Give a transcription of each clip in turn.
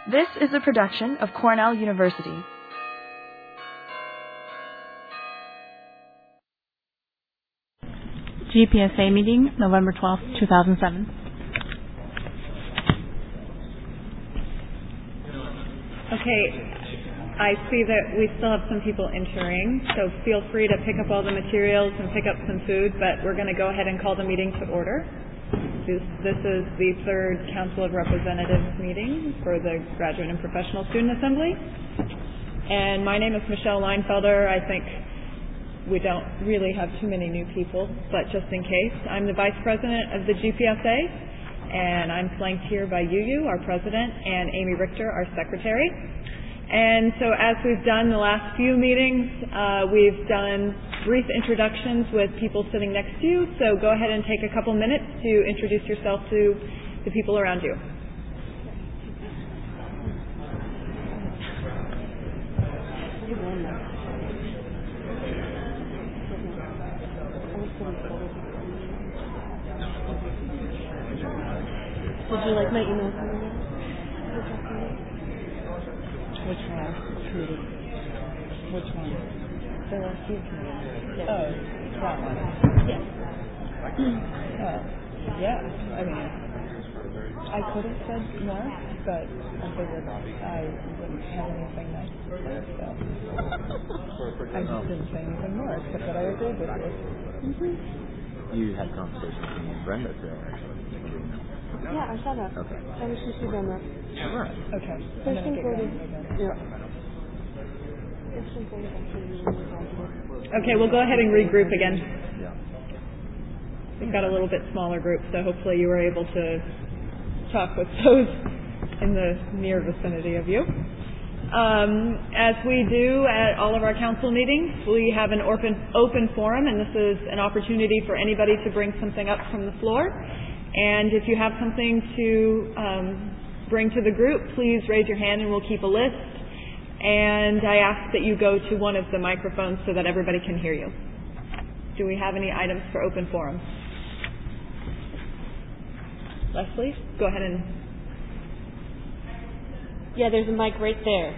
This is a production of Cornell University. GPSA meeting, November 12th, 2007. Okay, I see that we still have some people entering, so feel free to pick up all the materials and pick up some food, but we're going to go ahead and call the meeting to order. This is the third Council of Representatives meeting for the Graduate and Professional Student Assembly. And my name is Michelle Leinfelder. I think we don't really have too many new people, but just in case, I'm the Vice President of the GPSA, and I'm flanked here by Yu, our President, and Amy Richter, our Secretary. And so as we've done the last few meetings, we've done brief introductions with people sitting next to you, so go ahead and take a couple minutes to introduce yourself to the people around you. Did you like my email? Which one? Created. Which one? The last few committees. Yes. Oh, that one. Yes. Yeah. I mean, I could have said more, but I figured I wouldn't have anything nice to say, so I just didn't say anything more, except that I agreed with you. You had conversations with me and Brenda today, actually. Yeah, I saw that. Okay. I was just on that. All right. Okay. First thing forward. Yeah. Okay, we'll go ahead and regroup again. Yeah. We've got a little bit smaller group, so hopefully you were able to talk with those in the near vicinity of you. As we do at all of our council meetings, we have an open forum, and this is an opportunity for anybody to bring something up from the floor. And if you have something to bring to the group, please raise your hand and we'll keep a list. And I ask that you go to one of the microphones so that everybody can hear you. Do we have any items for open forum? Leslie, go ahead and... Yeah, there's a mic right there.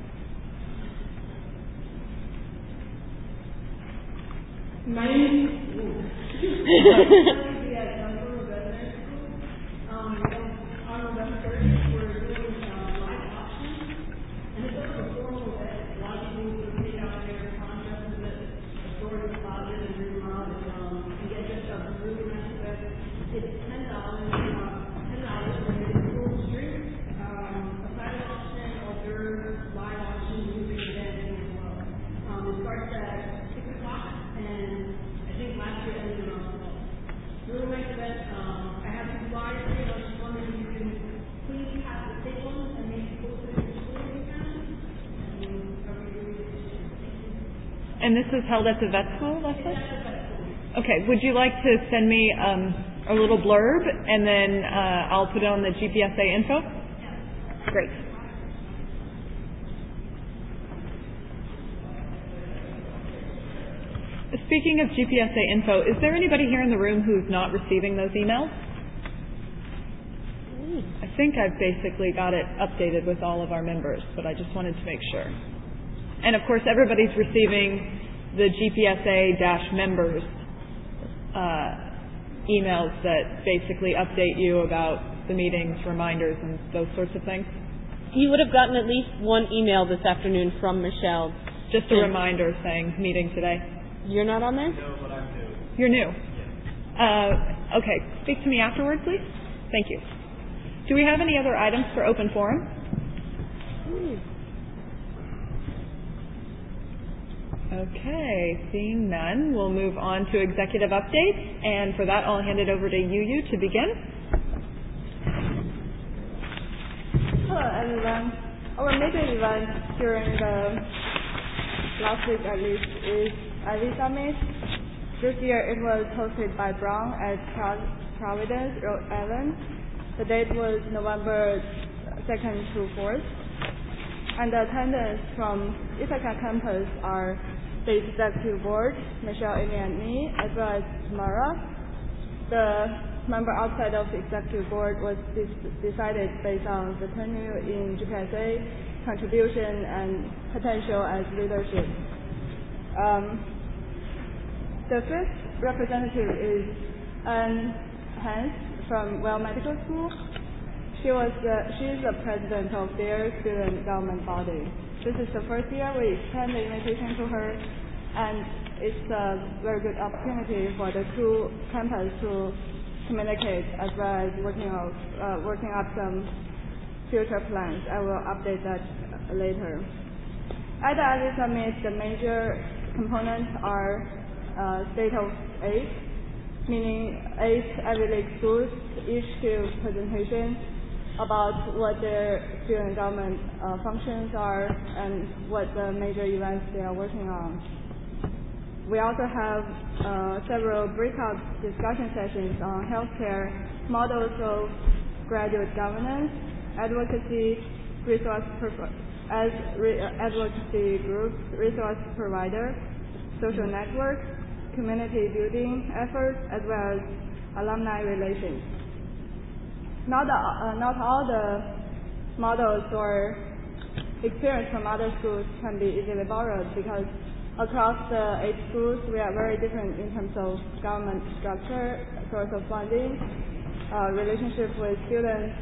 My name And this is held at the vet school, Leslie? Okay, would you like to send me a little blurb and then I'll put it on the GPSA info? Great. Speaking of GPSA info, is there anybody here in the room who's not receiving those emails? I think I've basically got it updated with all of our members, but I just wanted to make sure. And of course, everybody's receiving the GPSA-members emails that basically update you about the meetings, reminders, and those sorts of things. You would have gotten at least one email this afternoon from Michelle. Just a reminder saying meeting today. You're not on there? No, but I'm new. You're new. Okay, speak to me afterward, please. Thank you. Do we have any other items for open forum? Okay, seeing none, we'll move on to executive updates, and for that I'll hand it over to Yu to begin. Hello everyone. Our major event during the last week at least is Ivy Summit. This year it was hosted by Brown at Providence, Rhode Island. The date was November 2nd to 4th. And the attendance from Ithaca campus are the executive board, Michelle, Amy, and me, as well as Tamara, the member outside of the executive board was decided based on the tenure in GPSA, contribution, and potential as leadership. The fifth representative is Anne Hans from Well Medical School. She is the president of their student government body. This is the first year we extend the invitation to her, and it's a very good opportunity for the two campus to communicate as well as working up some future plans. I will update that later. At the Ivy Summit, the major components are state of 8, meaning 8 Ivy League schools each give presentations about what their student government functions are and what the major events they are working on. We also have several breakout discussion sessions on healthcare, models of graduate governance, advocacy advocacy groups, resource provider, social network, community building efforts, as well as alumni relations. Not all the models or experience from other schools can be easily borrowed, because across the 8 schools we are very different in terms of government structure, source of funding, relationship with students,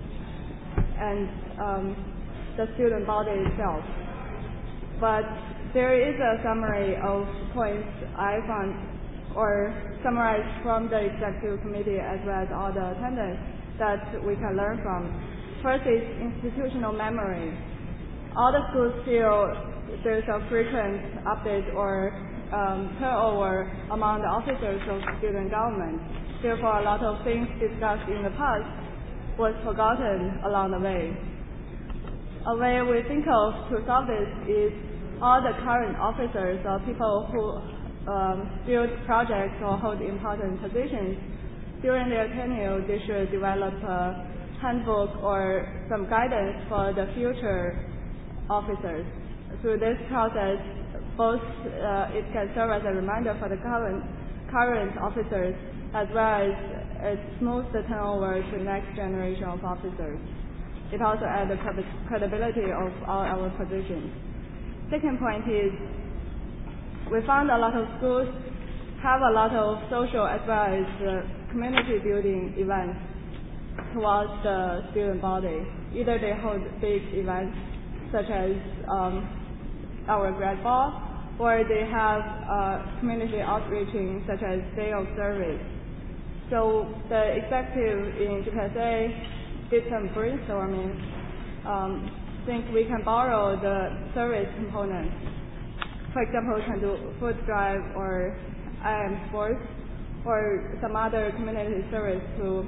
and the student body itself. But there is a summary of points I found or summarized from the executive committee as well as all the attendance that we can learn from. First is institutional memory. All the schools feel there's a frequent update or turnover among the officers of student government. Therefore, a lot of things discussed in the past was forgotten along the way. A way we think of to solve this is all the current officers or people who build projects or hold important positions. During their tenure, they should develop a handbook or some guidance for the future officers. Through this process, both it can serve as a reminder for the current officers, as well as it smooths the turnover to the next generation of officers. It also adds the credibility of all our positions. Second point is, we found a lot of schools have a lot of social as well as community building events towards the student body. Either they hold big events such as our grad ball, or they have community outreaching such as Day of Service. So the executive in GPSA did some brainstorming. Think we can borrow the service component. For example, we can do food drive or IM sports or some other community service to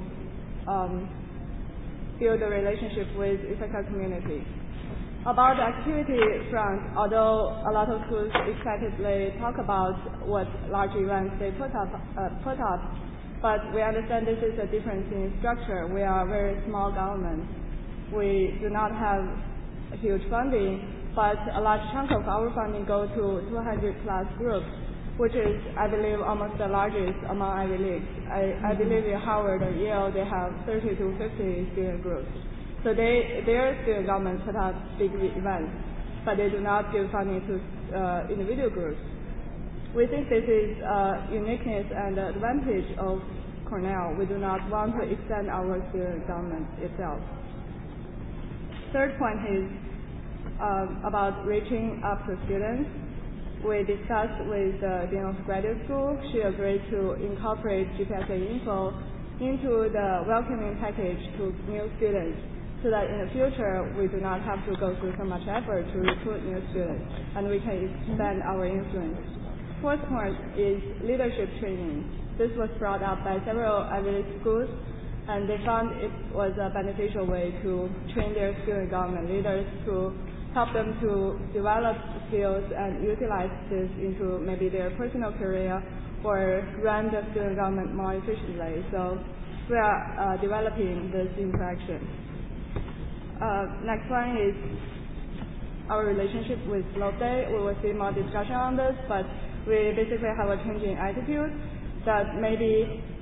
build a relationship with Ithaca community. About the activity front, although a lot of schools excitedly talk about what large events they put up, but we understand this is a difference in structure. We are a very small government. We do not have huge funding, but a large chunk of our funding goes to 200 plus groups, which is, I believe, almost the largest among Ivy Leagues. I believe in Howard or Yale, they have 30 to 50 student groups. So their student government put up big events, but they do not give funding to individual groups. We think this is uniqueness and advantage of Cornell. We do not want to extend our student government itself. Third point is about reaching up to students. We discussed with the Dean of Graduate School. She agreed to incorporate GPSA info into the welcoming package to new students, so that in the future we do not have to go through so much effort to recruit new students, and we can expand our influence. Fourth point is leadership training. This was brought up by several Ivy League schools, and they found it was a beneficial way to train their student government leaders, to help them to develop skills and utilize this into maybe their personal career or run the student government more efficiently. So we are developing this interaction. Next one is our relationship with Globe Day. We will see more discussion on this, but we basically have a changing attitude that maybe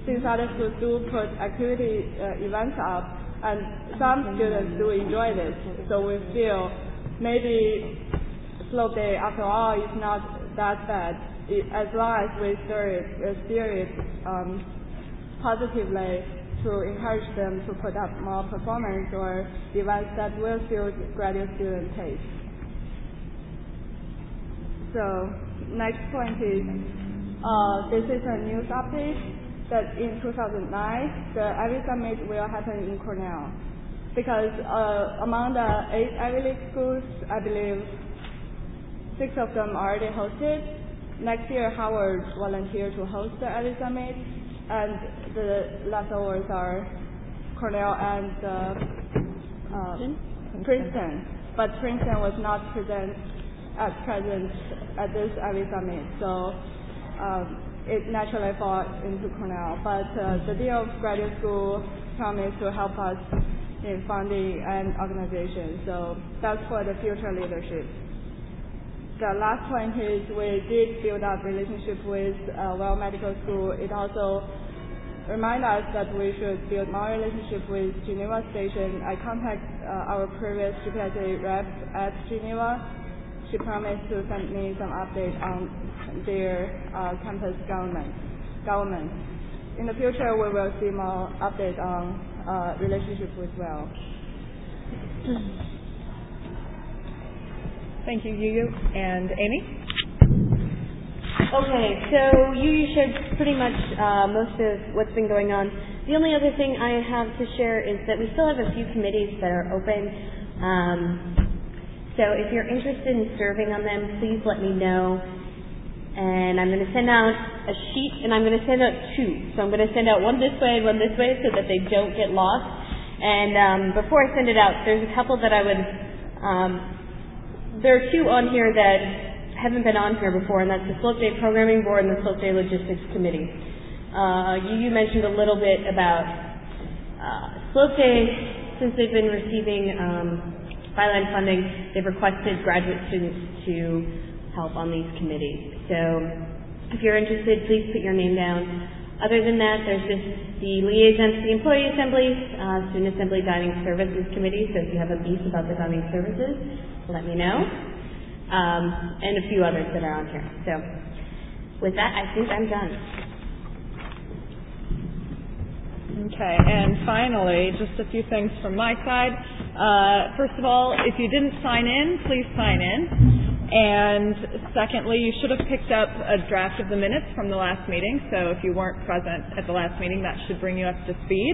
since other schools do put activity events up, and some students do enjoy this, so we feel maybe slope day after all is not that bad, as long as we steer it positively to encourage them to put up more performance or events that will suit graduate student taste. So next point is this is a news update that in 2009 the Ivy Summit will happen in Cornell, because among the 8 Ivy League schools, I believe 6 of them already hosted. Next year Howard volunteered to host the Ivy Summit, and the leftovers are Cornell and Princeton. But Princeton was not present at this Ivy Summit, so it naturally falls into Cornell. But the Dean of Graduate School promised to help us in funding and organization, so that's for the future leadership. The last point is we did build up relationship with Well Medical School. It also reminds us that we should build more relationship with Geneva Station. I contacted our previous GPSA rep at Geneva. She promised to send me some update on their campus government. In the future, we will see more updates on relationship with Well. Thank you, Yu and Amy. Okay, so you shared pretty much most of what's been going on. The only other thing I have to share is that we still have a few committees that are open. So if you're interested in serving on them, please let me know. And I'm going to send out a sheet, and I'm going to send out 2. So I'm going to send out one this way and one this way so that they don't get lost. And before I send it out, there's a couple that I would... there are 2 on here that haven't been on here before, and that's the Slope Day Programming Board and the Slope Day Logistics Committee. You mentioned a little bit about Slope Day. Since they've been receiving Byline funding, they've requested graduate students to help on these committees. So if you're interested, please put your name down. Other than that, there's just the liaison to the Employee Assembly, Student Assembly Dining Services Committee. So if you have a beef about the dining services, let me know. And a few others that are on here. So with that, I think I'm done. Okay, and finally, just a few things from my side. First of all, if you didn't sign in, please sign in. And secondly, you should have picked up a draft of the minutes from the last meeting. So if you weren't present at the last meeting, that should bring you up to speed.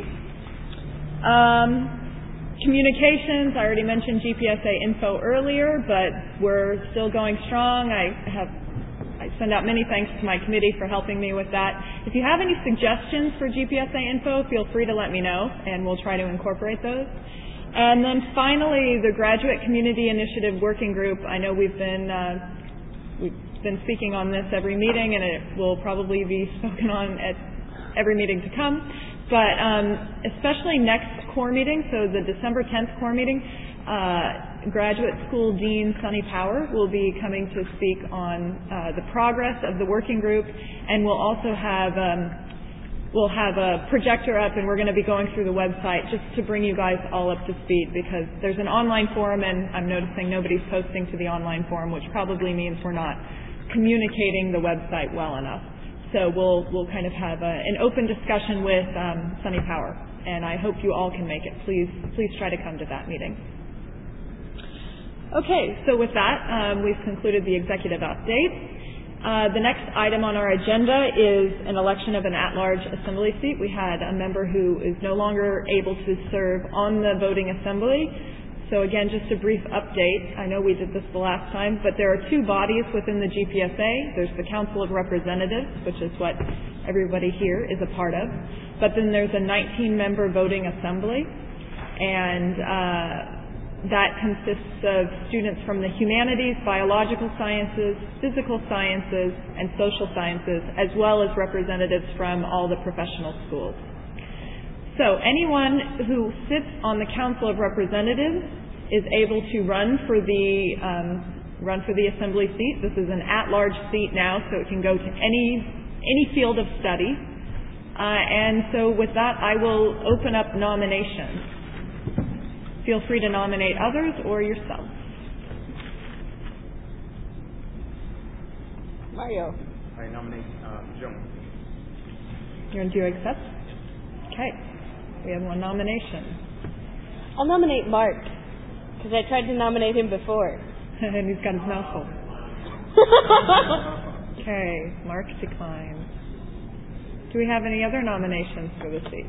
Communications, I already mentioned GPSA info earlier, but we're still going strong. I send out many thanks to my committee for helping me with that. If you have any suggestions for GPSA info, feel free to let me know, and we'll try to incorporate those. And then finally, the Graduate Community Initiative Working Group. I know we've been speaking on this every meeting, and it will probably be spoken on at every meeting to come. But especially next core meeting, so the December 10th core meeting, Graduate School Dean Sunny Power will be coming to speak on the progress of the working group, and we'll also have we'll have a projector up, and we're going to be going through the website just to bring you guys all up to speed, because there's an online forum, and I'm noticing nobody's posting to the online forum, which probably means we're not communicating the website well enough. So we'll kind of have an open discussion with Sunny Power, and I hope you all can make it. Please try to come to that meeting. Okay, so with that, we've concluded the executive update. The next item on our agenda is an election of an at-large assembly seat. We had a member who is no longer able to serve on the voting assembly. So again, just a brief update. I know we did this the last time, but there are 2 bodies within the GPSA. There's the Council of Representatives, which is what everybody here is a part of. But then there's a 19-member voting assembly, and that consists of students from the humanities, biological sciences, physical sciences, and social sciences, as well as representatives from all the professional schools. So anyone who sits on the Council of Representatives is able to run for the assembly seat. This is an at-large seat now, so it can go to any field of study. And so with that, I will open up nominations. Feel free to nominate others or yourself. Mario. I nominate Joan. Do you accept? Okay. We have one nomination. I'll nominate Mark, because I tried to nominate him before. And he's got his mouth full. Okay, Mark declines. Do we have any other nominations for the seat?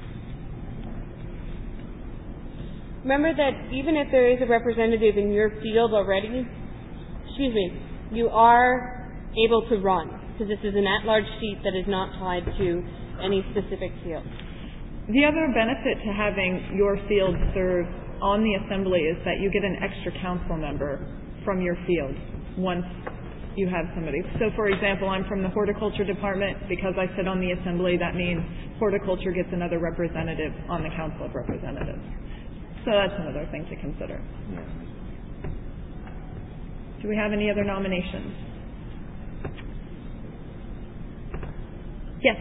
Remember that even if there is a representative in your field already, you are able to run, because this is an at-large seat that is not tied to any specific field. The other benefit to having your field serve on the assembly is that you get an extra council member from your field once you have somebody. So, for example, I'm from the horticulture department. Because I sit on the assembly, that means horticulture gets another representative on the Council of Representatives. So that's another thing to consider. Do we have any other nominations? Yes.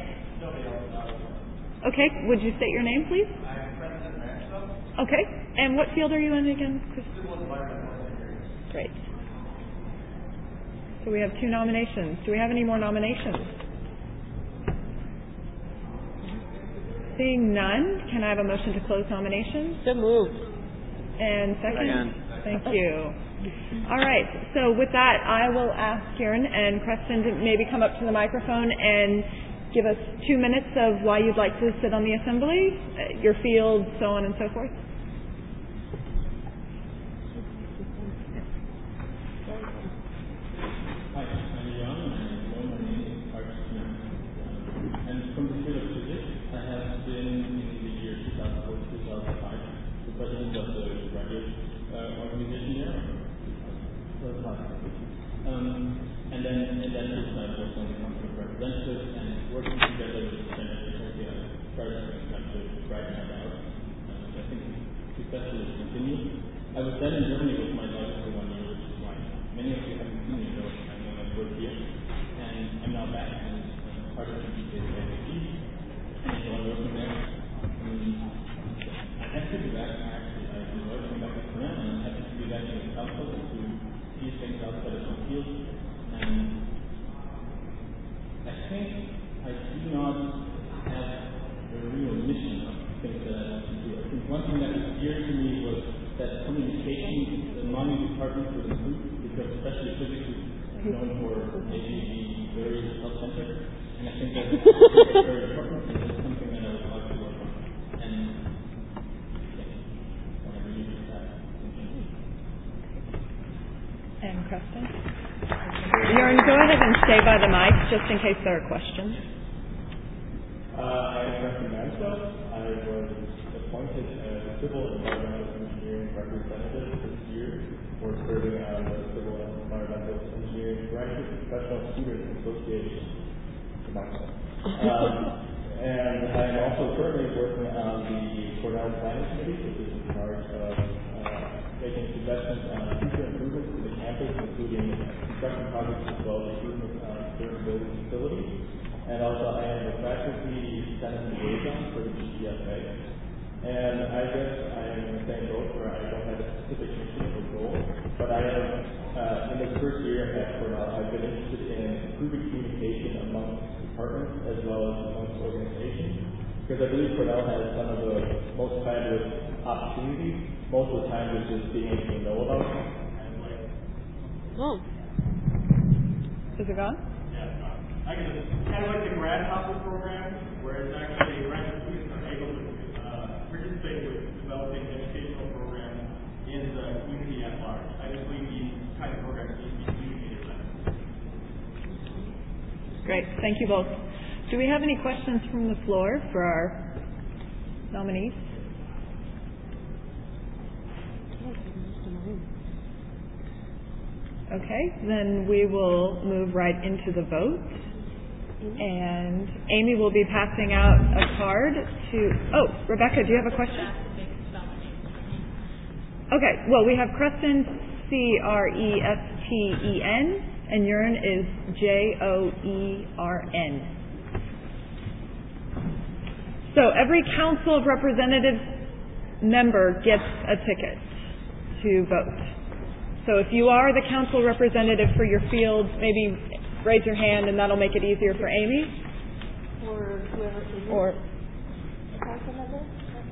Okay. Would you state your name, please? I'm President Maxwell. Okay. And what field are you in again, Chris? Civil environmental engineering. Great. So we have 2 nominations. Do we have any more nominations? Seeing none, can I have a motion to close nominations? So moved. And second? Second. Thank you. All right. So with that, I will ask Kieran and Preston to maybe come up to the microphone and give us 2 minutes of why you'd like to sit on the assembly, your field, so on and so forth. Hi, I'm Jan, and my name is Art Smith. And from the field of physics, I have been in the year 2004-2005 the president of the graduate organization there. And then in that time I was on the Council of Representatives and working together with the Senate Secretary, I started to write that out. I think successfully continued. I was then in Germany with my daughter for 1 year, which is why many of you haven't seen me, though I know I work here. And I'm now back and part of the AAC, and so I'm working there. I'm happy to be back, actually. I enjoy coming back to Korea, and I'm happy to be back in the council and to see things outside of my field. And I think I do not have a real mission of things that I want to do. I think one thing that was dear to me was that communication in the mining department was improved, because especially physics is known for maybe being very self-centered, and I think that's very important, and that's something that I would like to work on. And I really do that. And Preston? Bjorn, go ahead and stay by the mic just in case there are questions. I am Preston Maxwell. I was appointed as Civil Environmental Engineering Representative this year for serving on the Civil Environmental Engineering Graduate Professional Students Association. And I am also currently working on the Cornell Planning Committee, which is in charge of making investments on future improvements to the campus, including construction projects as well as improvements on certain building facilities. And also I am the faculty Senate liaison for the GCFA. And I guess I am in the same boat where I don't have a specific mission or goal, but I am, in this first year at Cornell, I've been interested in improving communication amongst departments as well as amongst organizations, because I believe Cornell has some of the most fabulous opportunities. Most of the time it's just being able to know about it. Oh. Is it gone? Yeah, I guess it's kind of like the Grasshopper program, where it's actually graduate students are able to participate with developing educational programs in the community at large. I just believe these kind of programs need to be communicated better. Great. Thank you both. Do we have any questions from the floor for our nominees? Okay, then we will move right into the vote. And Amy will be passing out a card to... Oh, Rebecca, do you have a question? Okay, well, we have Creston, Cresten, and Joern is Joern. So every Council of Representatives member gets a ticket to vote. So if you are the council representative for your field, maybe raise your hand and that'll make it easier for Amy. Or whoever is Or a council member?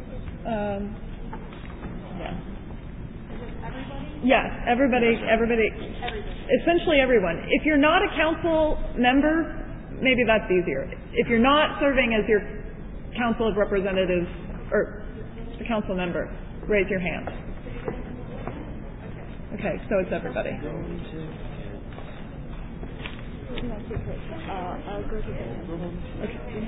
yeah. Is it everybody? Yes, everybody, essentially everyone. If you're not a council member, maybe that's easier. If you're not serving as your Council of Representatives or a council member, raise your hand. Okay, so it's everybody. I'll go to the Okay.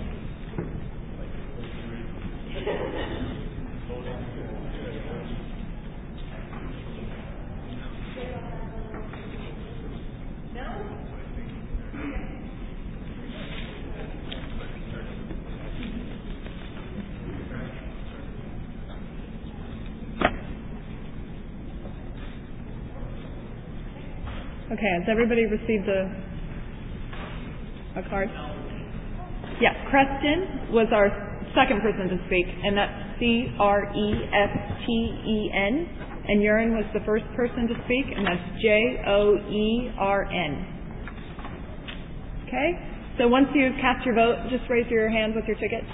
Okay, has everybody received a card? Yeah, Creston was our second person to speak, and that's Cresten, and Uren was the first person to speak, and that's Joern. Okay, so once you cast your vote, just raise your hand with your ticket.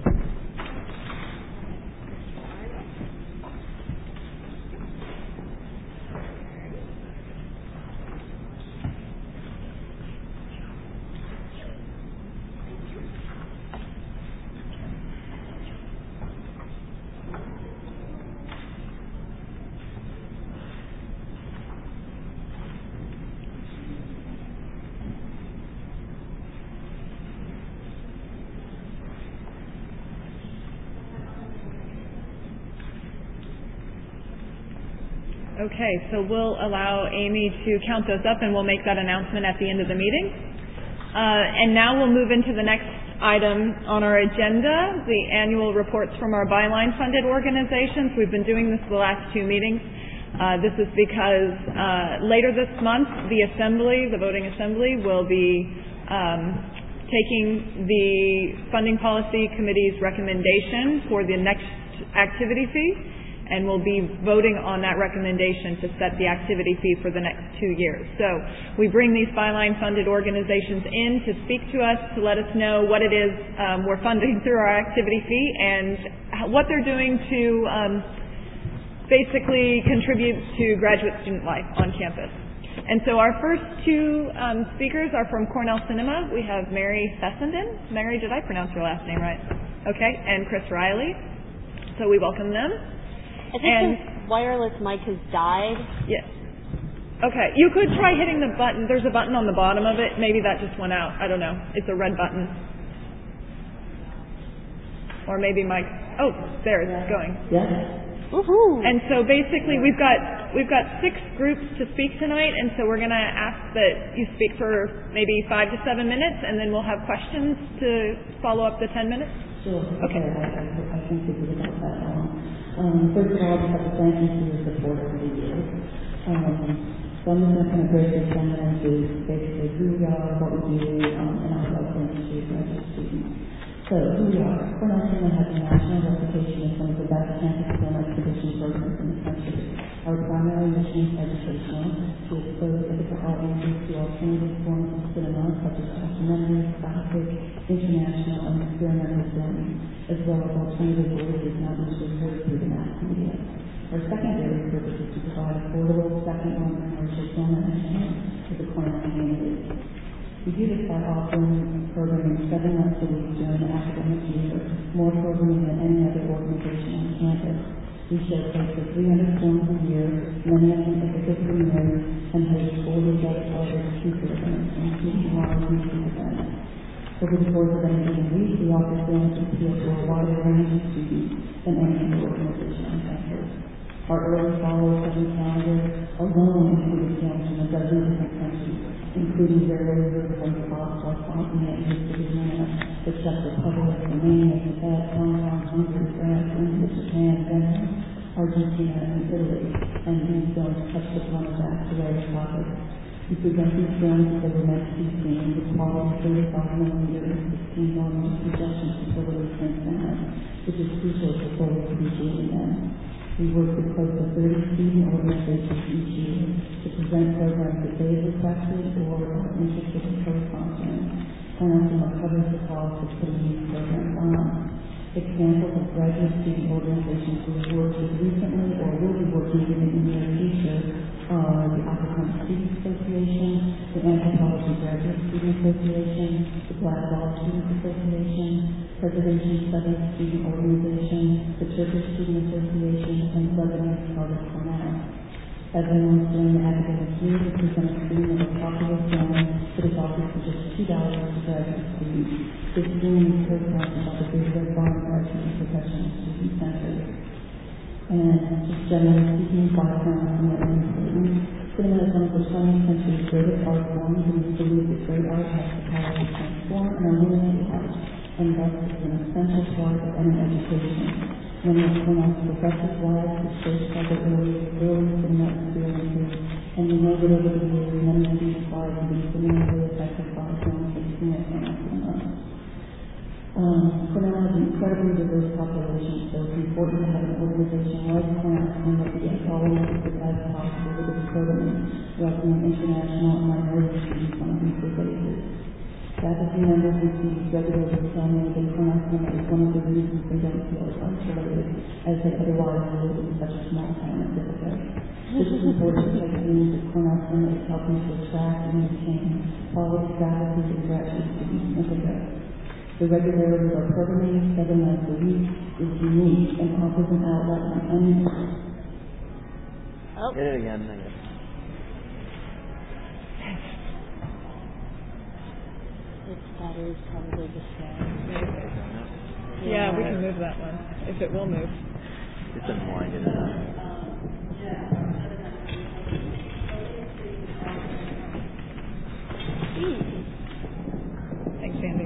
Okay, so we'll allow Amy to count those up and we'll make that announcement at the end of the meeting. And now we'll move into the next item on our agenda, the annual reports from our byline funded organizations. We've been doing this the last two meetings. This is because later this month, the voting assembly, will be taking the Funding Policy Committee's recommendation for the next activity fee, and we'll be voting on that recommendation to set the activity fee for the next 2 years. So we bring these byline-funded organizations in to speak to us, to let us know what it is we're funding through our activity fee and what they're doing to basically contribute to graduate student life on campus. And so our first two speakers are from Cornell Cinema. We have Mary Fessenden. Mary, did I pronounce your last name right? Okay, and Chris Riley. So we welcome them. I think the wireless mic has died. Yes. Okay. You could try hitting the button. There's a button on the bottom of it. Maybe that just went out. I don't know. It's a red button. Or maybe Mike. Oh, there it's going. Yes. Woohoo! And so basically we've got 6 groups to speak tonight, and so we're going to ask that you speak for maybe 5 to 7 minutes, and then we'll have questions to follow up the 10 minutes. Sure. Okay. I can figure it out that long. First of all, I'd like to thank you for your support over the years. So I'm just going to break this down into basically who we are, what we do, and our relevance to graduate students. So who we are. Cornell Cinema has a national reputation as one of the best campus film exhibition programs in the country. Our primary mission is educational, to expose critical audiences to alternative forms of cinema such as documentary, classic, international, and experimental films, as well as alternative voices not usually heard through the mass media. Our secondary purpose is to provide affordable, second-run commercial film entertainment to the Cornell community. We do this by offering programming 7 nights a week during the academic year, more programming than any other organization on campus. We showcase the 300 films a year, many of them specifically made, and host 40 guest artists, speaker events, including live music events. Over the course of any given week, we offer films to appeal to a wider range of students than any other organization on campus. Our early followers of the calendar alone include films from a dozen different countries, including various from the Boston, continent, and History of Man, the Czech Republic, Romania, Tibet, Hong Kong, Hungary, France, India, Japan, Denmark, Argentina, and Italy, and these films touch upon a vast array of topics. We present these drones that were meant to be seen with quality 35 millimeter and 16 millimeter projection facilities transparent, which is crucial for fully appreciating them. We work with close to 30 student organizations each year to present programs that they have requested or are interested in co-sponsoring. Cornerstone covers the cost of putting these programs on. Examples of graduate student organizations we have worked with recently or will be working with in the near future are the African Student Association, the Anthropology Graduate Student Association, the Black Law Student Association, Preservation Studies Student Organization, the Turkish Student Association, and Lebanese Charter Cornell. As announced during the academic year, we present a screen of a popular film that is offered for just $2 to graduate students. This screen is co-sponsored by the Big Red Barn Graduate and Professional Student Center. And just generally speaking, background from their own statement, cinema is one of the 20th century's greatest art forms, and we believe that great art has the power to transform and illuminate art, and thus is an essential part of any education. Many of Cornell's professors' lives were shaped by their early cinema experiences, and we know that over the years, many of these lives have been similarly affected by films and cinema. Cornell has an incredibly diverse population, so it's important to have an organization like Cornell that we are following as possible with its programming, welcoming international and minority students on a weekly basis. Faculty members receive regular discounting and Cornell is one of the reasons they don't feel isolated as they otherwise would in such a small town as Ithaca. This is important because it means that Cornell is helping to attract and maintain quality faculty and graduate students in Ithaca. The regularity of our programming 7 nights a week is unique and offers an outlet on any. Oh. Hit it again. That is probably the same. Yeah, we can move that one, if it will move. It's annoying, isn't it? Thanks, Andy.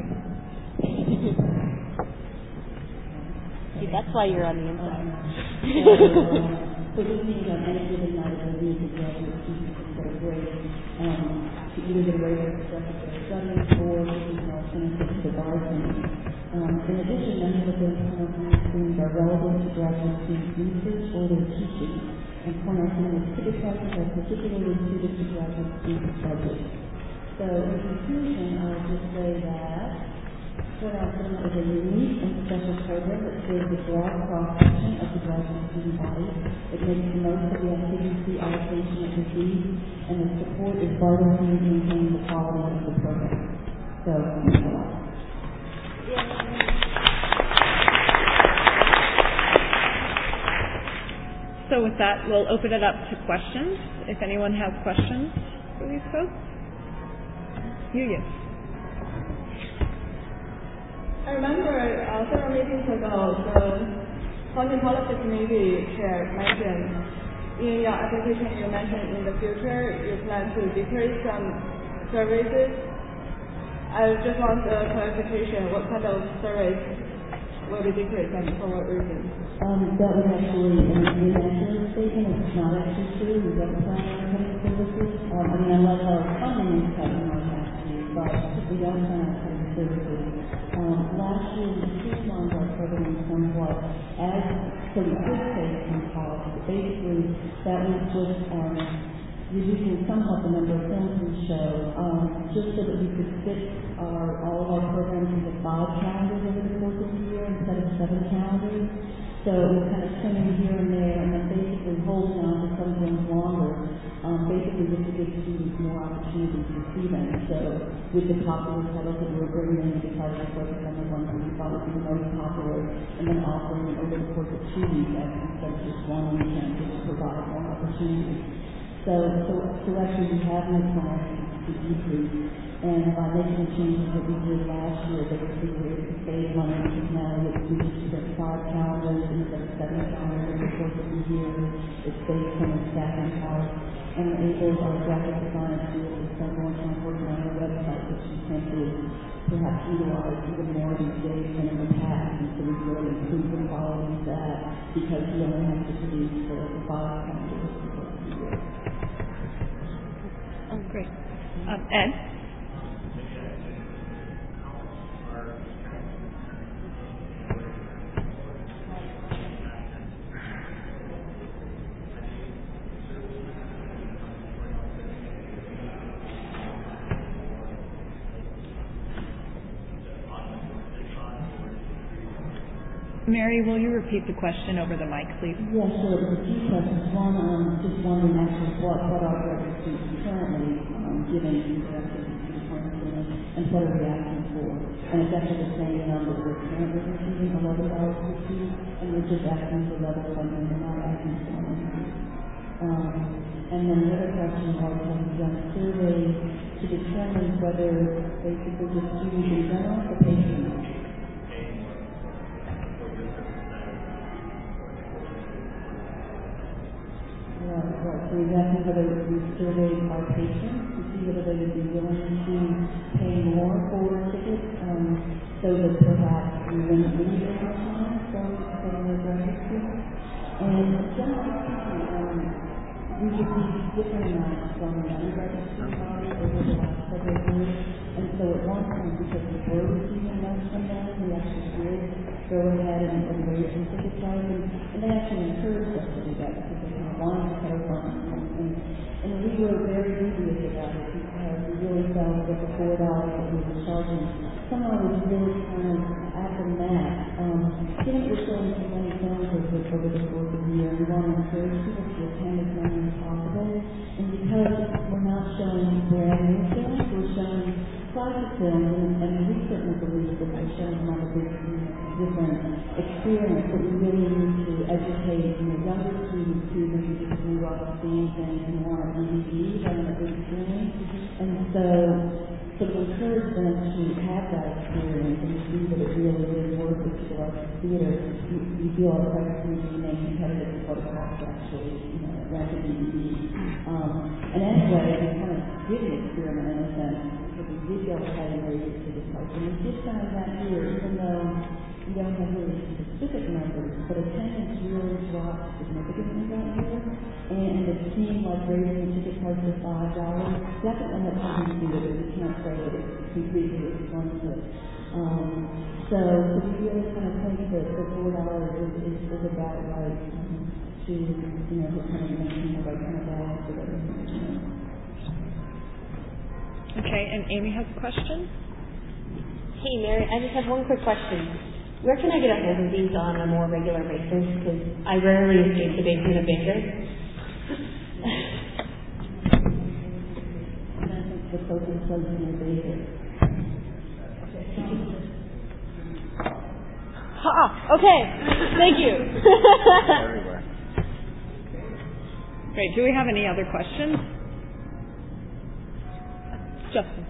See, that's why you're on the inside. So this means on any given night of the week, the graduate students get a break to either get away with the stuff that they're studying or to the bar scene. In addition, many of the streams are relevant to graduate students' research or their teaching, and Cornell Cinema's ticket prices are particularly suited to graduate students' budgets. So in conclusion, I'll just say that Cornell Cinema is a unique and special program that serves a broad cross-section of the graduate student body. It makes the most of the activity allocation it receives, and the support is vital to maintaining the quality of the program. So, thanks a lot. So with that, we'll open it up to questions. If anyone has questions for these folks. Yes. I remember several meetings ago, the Foreign Policy Committee Chair mentioned in your application you mentioned in the future you plan to decrease some services. I just want a clarification. What kind of service will be decreased and for what reason? That was actually an inaccurate statement. It's not actually true. We don't plan on cutting services. Unless our funding is cut in our capacity, but we don't plan on cutting services. Last year, we streamlined our programming somewhat as so we could save some costs. Basically, that was just reducing somewhat the number of films we show, just so that we could fit all of our programs into 5 calendars over the course of the year instead of 7 calendars. So we're kind of trimming here and there, and then basically holding on to some things longer, basically just to give students more opportunities to see them. So with the popular titles that we're bringing in, we decided to focus on the ones that we thought would be the most popular, and then offering it over the course of 2 weekends instead of just one weekend to provide more opportunities. So actually we have no plans to decrease, and by making the changes that we did last year, basically we were to save money because now we just get 5 calendars instead of 7 calendars over the course of the year. It's based on the staffing costs, and enables our graphic designers to be able to spend more time working on our website, which we tend to perhaps utilize even more these days than in the past, and so we really improve the quality of that because we only have to produce the 5 calendars over the course of the year. Oh, great. Ed? Mary, will you repeat the question over the mic, please? Yes, sure. There's a few questions. One, just wondering actually what our graduate students currently giving and what are we asking for? And it's actually the same number we're currently receiving, $11 per student, and we're just asking for level funding. We're not asking for anything. And then the other question was, have you done a survey to determine whether basically the students in general or patients? Right. So we're asking whether we survey our patients to see whether they would be willing to pay more for tickets, so that perhaps we wouldn't lose their time from their graduate students. And generally speaking, we received different amounts from the undergraduate student body over the last several years. And so at one point, because we were receiving amounts from them, we actually did go ahead and raise some ticket prices. And they actually encouraged us to do that because they kind of wanted to pay funds. And we were very dubious about it because we really felt that the $4 that we were charging somehow was really kind of at the max. Given that we're showing so many films over the course of the year, we want to encourage people to attend as many as possible. And because we're not showing brand new films, we're showing classic films, and we certainly believe that by showing them on a big different experience, that we really need to educate younger students too, because we want to see things and want to be having a good experience. And so to encourage them to have that experience and see that it really is worth it to go out to the theater, we feel our prices need to remain competitive with what it costs actually, rent a DVD. And anyway, we kind of did an experiment in a sense, because we did go ahead and raise it to the price. And we did kind of that year, even though we don't have really specific numbers, but attendance really dropped significantly that year. And it seemed like raising the ticket price to $5 definitely had something to do with it. We can't say that it's completely expensive. So we really kind of think that the $4 is about right to, kind of making the right kind of balance with everything. Okay, and Amy has a question? Hey, Mary, I just have one quick question. Where can I get a hold of these on a more regular basis? Because I rarely escape the basement of Baker. The focus was in Baker. Okay. Thank you. Everywhere. Great. Do we have any other questions? Justin.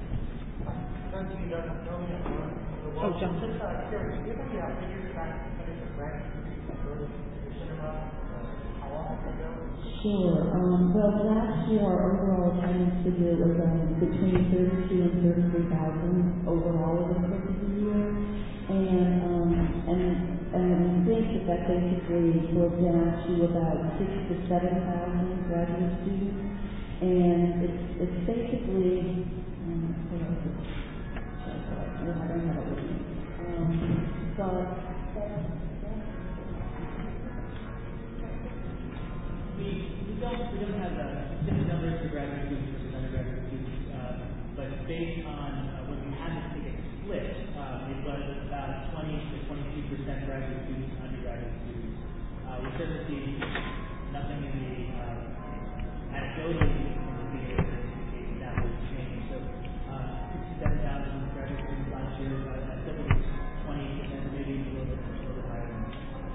Oh, Justin. Sure. Well, last year our overall attendance figure was between 32 and 33,000 overall over the course of the year, and we think that basically broke down to about 6,000 to 7,000 graduate students, and it's basically. We don't have specific numbers for graduate students versus undergraduate students, but based on when we had this ticket split, it was about 20 to 22% graduate students and undergraduate students. We certainly see nothing in the anecdotally in the theater that indicates that will change. So 67,000 graduate students last year, I still think it's 20%, maybe a little bit higher than that.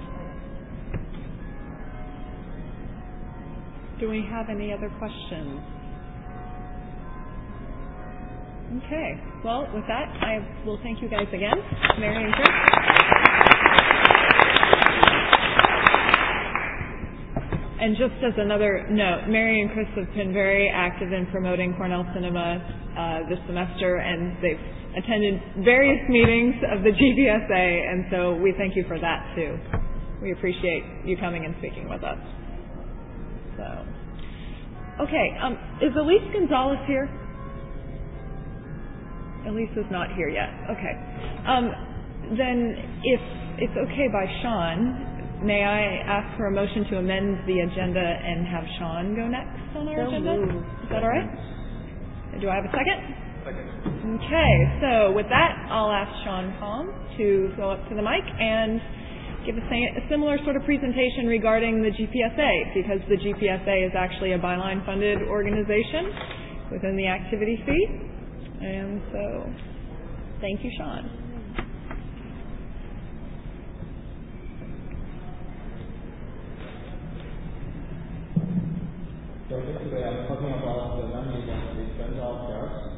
Do we have any other questions? Okay. Well, with that, I will thank you guys again, Mary and Chris. And just as another note, Mary and Chris have been very active in promoting Cornell Cinema this semester, and they've attended various meetings of the GVSA, and so we thank you for that too. We appreciate you coming and speaking with us. So, okay, is Elise Gonzalez here? Elise is not here yet. Okay. Then if it's okay by Sean, may I ask for a motion to amend the agenda and have Sean go next on our agenda? Is that all right? Do I have a second? Second. Okay. So with that, I'll ask Sean Palm to go up to the mic and give a similar sort of presentation regarding the GPSA, because the GPSA is actually a byline-funded organization within the activity fee. And so, thank you, Sean. So basically, I'm talking about the money that we spend ourselves,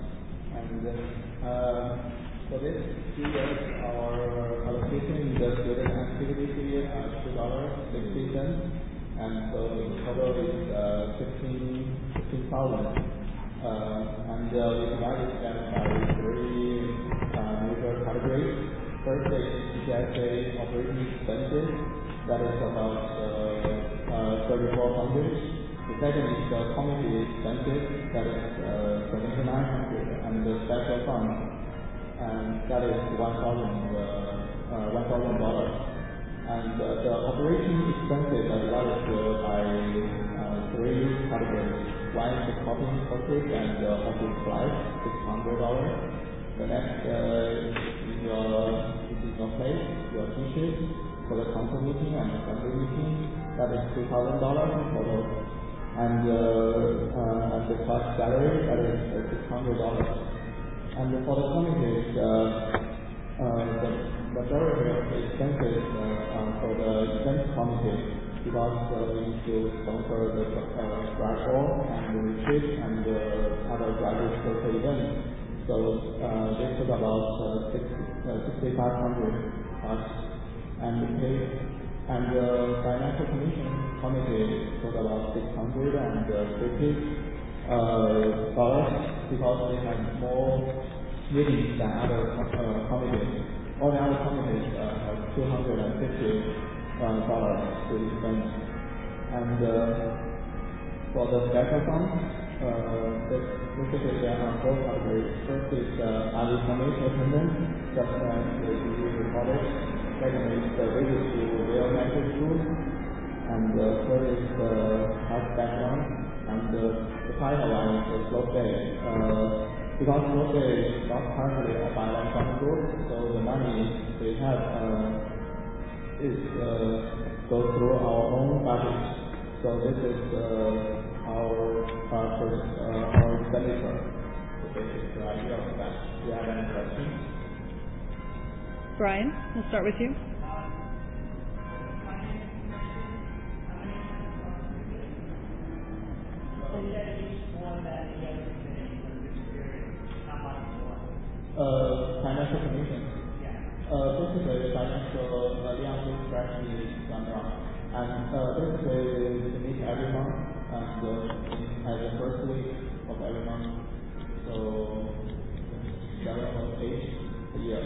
and for this 2 years, our allocation in the student activity fee is $2.60, and so in total is $15,000. And we divided them by 3 major categories. First is GPSA operating expenses, that is about $3,400. The second is the community expenses, that is $7,900, and the special fund, and that is $1,000. And the operation expenses are divided by 3 categories. One is the copying courses and the office supplies, $600. The next is your place, your teachers for the council meeting and assembly meeting, that is $2,000 in total. And the class salary, that is $600. And for the committees, the majority of the expenses for the event committee, because we need to sponsor the Bradford and the retreat and other graduate social events. So this is about $6,500. And the financial commission committee took about $650 because they have more meetings than other committees. All the other committees have $250 to spend. And for the special fund, basically there are 4 categories. First is early commission attendance, just as we usually call it. Second is the visit to elementary school, and third is the health background, and the final one is the slope day. Because slope day is not currently a byline fund group, so the money we have goes through our own budget. So this is our expenditure. So this is the idea of that. Do you have any questions? Brian, we'll start with you. Financial commission. This is a financial liaison strategy program, and this is to meet every month and at the first week of every month. So 7 or 8 a year.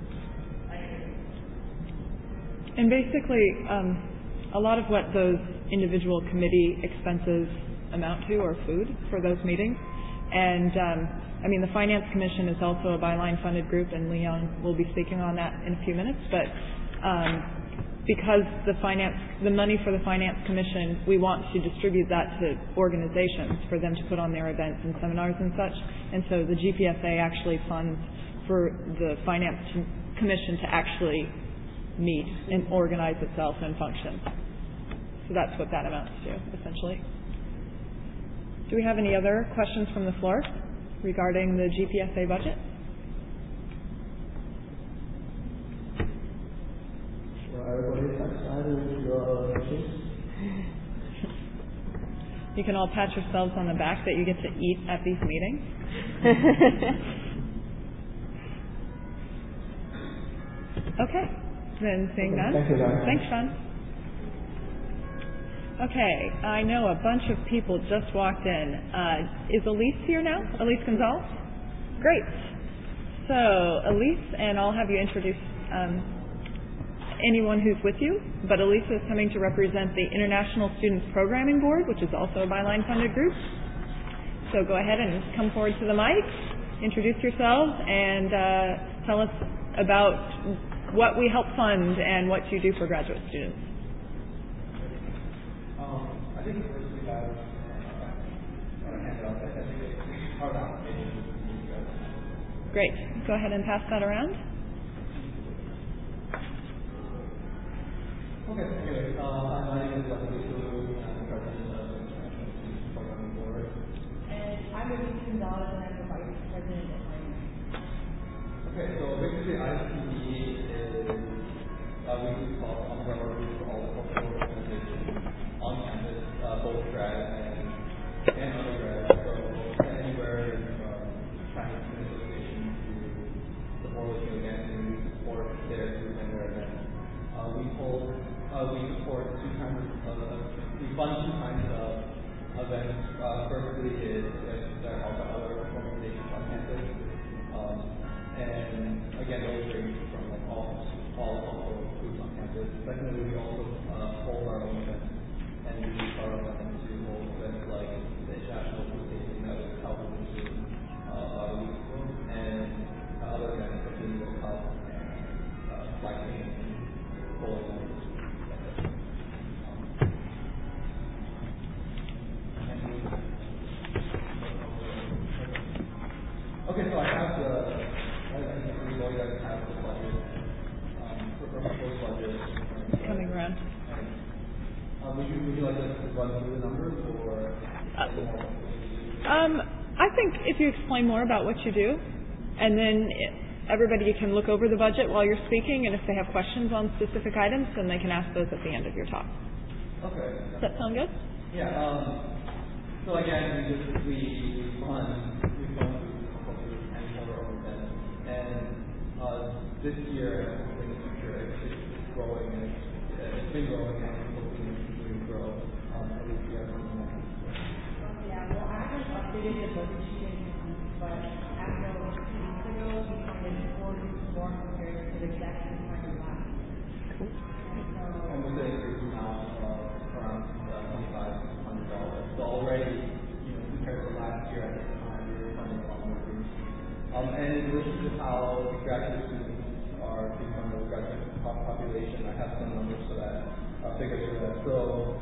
And basically, a lot of what those individual committee expenses amount to are food for those meetings. And I mean, the Finance Commission is also a byline funded group, and Leon will be speaking on that in a few minutes. But because the money for the Finance Commission, we want to distribute that to organizations for them to put on their events and seminars and such. And so the GPSA actually funds for the Finance Commission to actually meet and organize itself and function. So that's what that amounts to, essentially. Do we have any other questions from the floor regarding the GPSA budget? You can all pat yourselves on the back that you get to eat at these meetings. Okay. Then seeing none. Thank you, Don. Thanks, Sean. Okay, I know a bunch of people just walked in. Is Elise here now? Elise Gonzalez? Great. So, Elise, and I'll have you introduce anyone who's with you, but Elise is coming to represent the International Students Programming Board, which is also a byline funded group. So go ahead and come forward to the mic, introduce yourselves and tell us about what we help fund and what you do for graduate students. I think first we have a handout that has our application. Great. Go ahead and pass that around. Okay, anyway, my name is Leslie Sulu, and I'm the president of the International Student Programming Board. And I'm Elise Gonzalez, and I'm the vice president of finance. Okay, so basically ISPD is a weekly call umbrella group for all the cultural organizations on campus, both grad and undergrad, so anywhere from Chinese Student Association to the World Youth Advancing, we support their group and their events. We support we fund two kinds of events. Firstly is their help out other organizations on campus. And again, those range from like all groups on campus. Secondly, we also hold our own events, and we use our own events to hold events like the International Food Tasting that was held in June about a week ago, and other events such as World Cup and cycling and bowling. Okay, so I have the, we know you guys have the budget, proposed budget. It's coming around. Would you like us to run through the numbers, or? I think if you explain more about what you do, and then everybody can look over the budget while you're speaking, and if they have questions on specific items, then they can ask those at the end of your talk. Okay. Does that sound good? Yeah. So again, we fund and this year, in the future, it's growing. It's been growing, and it's hoping to continue to grow. At least we have something like this. Yeah. Well, I haven't updated the budget sheet, but as of 2 weeks ago, we funded 4 groups more compared to the exact same time last year. Cool. And with the increase now around $2,500. So already, compared to last year at this time, we were funding a lot more groups. And in addition to how the graduate students are being funded, the graduate population, I have some numbers for that, figures for that. So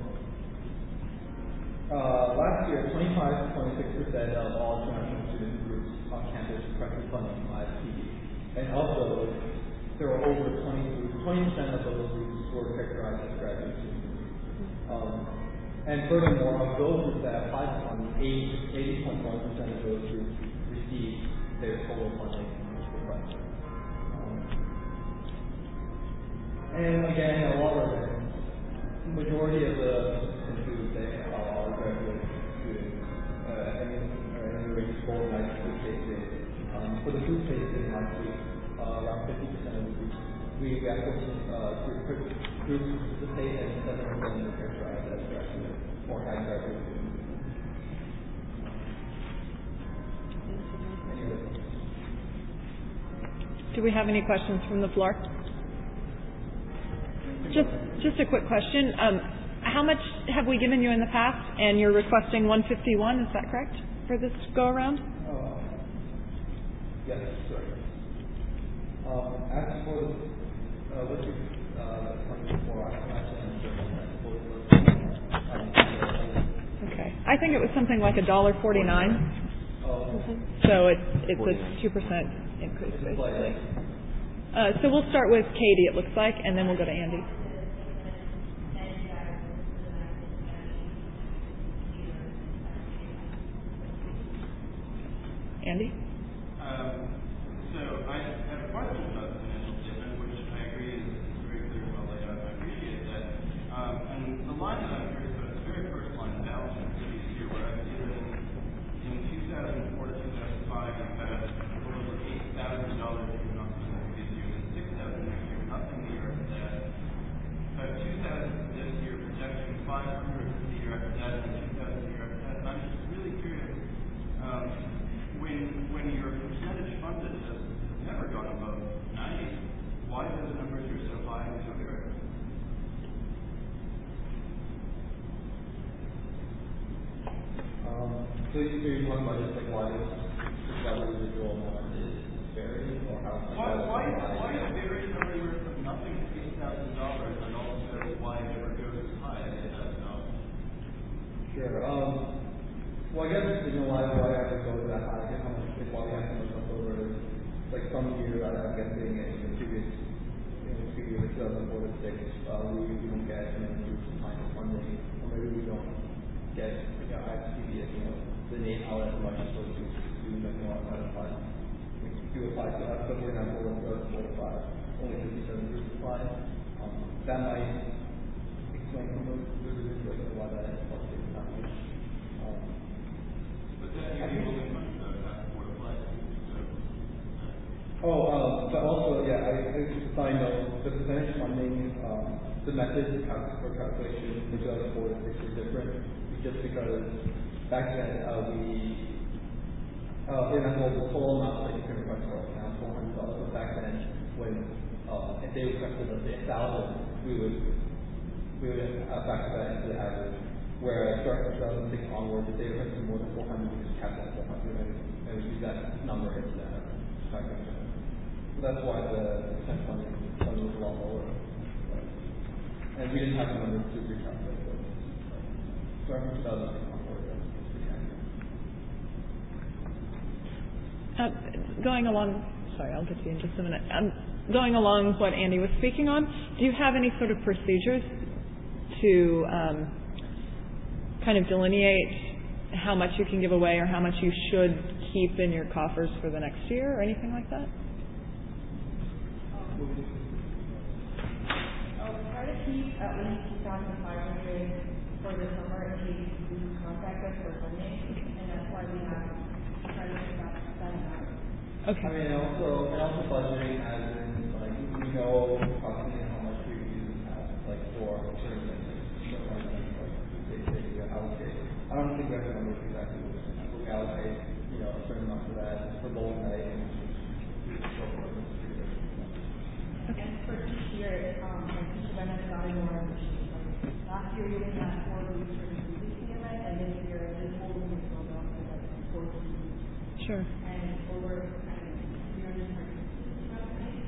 last year, 25 to 26% of all international student groups on campus were currently funded from ISPD. And of those, there were over 20 groups. 20% of those groups were characterized as graduate students. And furthermore, of those groups that applied to funding, 80.1% of those groups received their total funding request. And again, a lot of the majority of the participants they are graduate students. And we support like food tasting. For the food tasting last week, around 50% of the groups we got 14 groups participate, and 7 of them were characterized as graduate or high graduate students. Do we have any questions from the floor? Just a quick question. How much have we given you in the past? And you're requesting 151, is that correct, for this go-around? Yes, sir. As for what you funding for, Okay. I think it was something like $1.49. So it's a 2% increase, basically. So we'll start with Katie, it looks like, and then we'll go to Andy. Andy? So I have a question about the financial statement, which I agree is very clear and well laid out. I appreciate that. And the line that I'm curious about is the very first line, the balance sheet for this year, where I've given in 2004 to 2005, you've had a little over $8,000 given off to the previous year, and $6,000 next year, nothing the year after that. 2,000 this year, projection 500 the year after that, and 2,000 the year after that. And I'm just really curious, when your percentage funded has never gone above 90, why those numbers are so high and so good? So you're talking about just like why this what the residual amount is varying, or how? Why is there anywhere from nothing to $8,000, and also why it never goes as high as $8,000? Sure. Well, I guess why I would go that high, how much why we have so much left over. Like some years, I'm guessing in the previous 2004 to 6, we don't get kind of funding, or maybe we don't get ISPB as the name out as much, so to do like more out of 5. We do apply to us, but for example, with 4 to 5, only 57 groups apply. That might explain some of the reasons why that is fluctuating that much. But then you're able to much that 4 to 5. But also, yeah, I just find the percentage funding, the method for calculation for 2004 to 6 is different, just because back then for example, the total amount that you can request for account $400, but back then when if they requested let's say 1,000, we would factor that into the average. Whereas starting from 2006 onwards, if they requested more than 400, we just cap that 400 and we use that number into the average. So that's why the percent funding was a lot lower. And we didn't have the numbers to recalculate those. Starting from 2006 onwards, Going along, sorry, I'll get to you in just a minute. Going along what Andy was speaking on, do you have any sort of procedures to kind of delineate how much you can give away or how much you should keep in your coffers for the next year or anything like that? I'll try to keep at least 2,500 for the summer in case you contact us for funding, and that's why we have tried to keep that amount. Okay. I mean, also budgeting as in, like, we know approximately how much we do like for certain things, like allocate. I don't think we have to remember exactly what we allocate, a certain amount for that, for bowling night, and so forth. Okay. For each year, each event has gotten more efficient. Last year we only had 4 weeks for the CBC event, and this year this whole week is going on for like 4 weeks. Sure. And over 300 participants.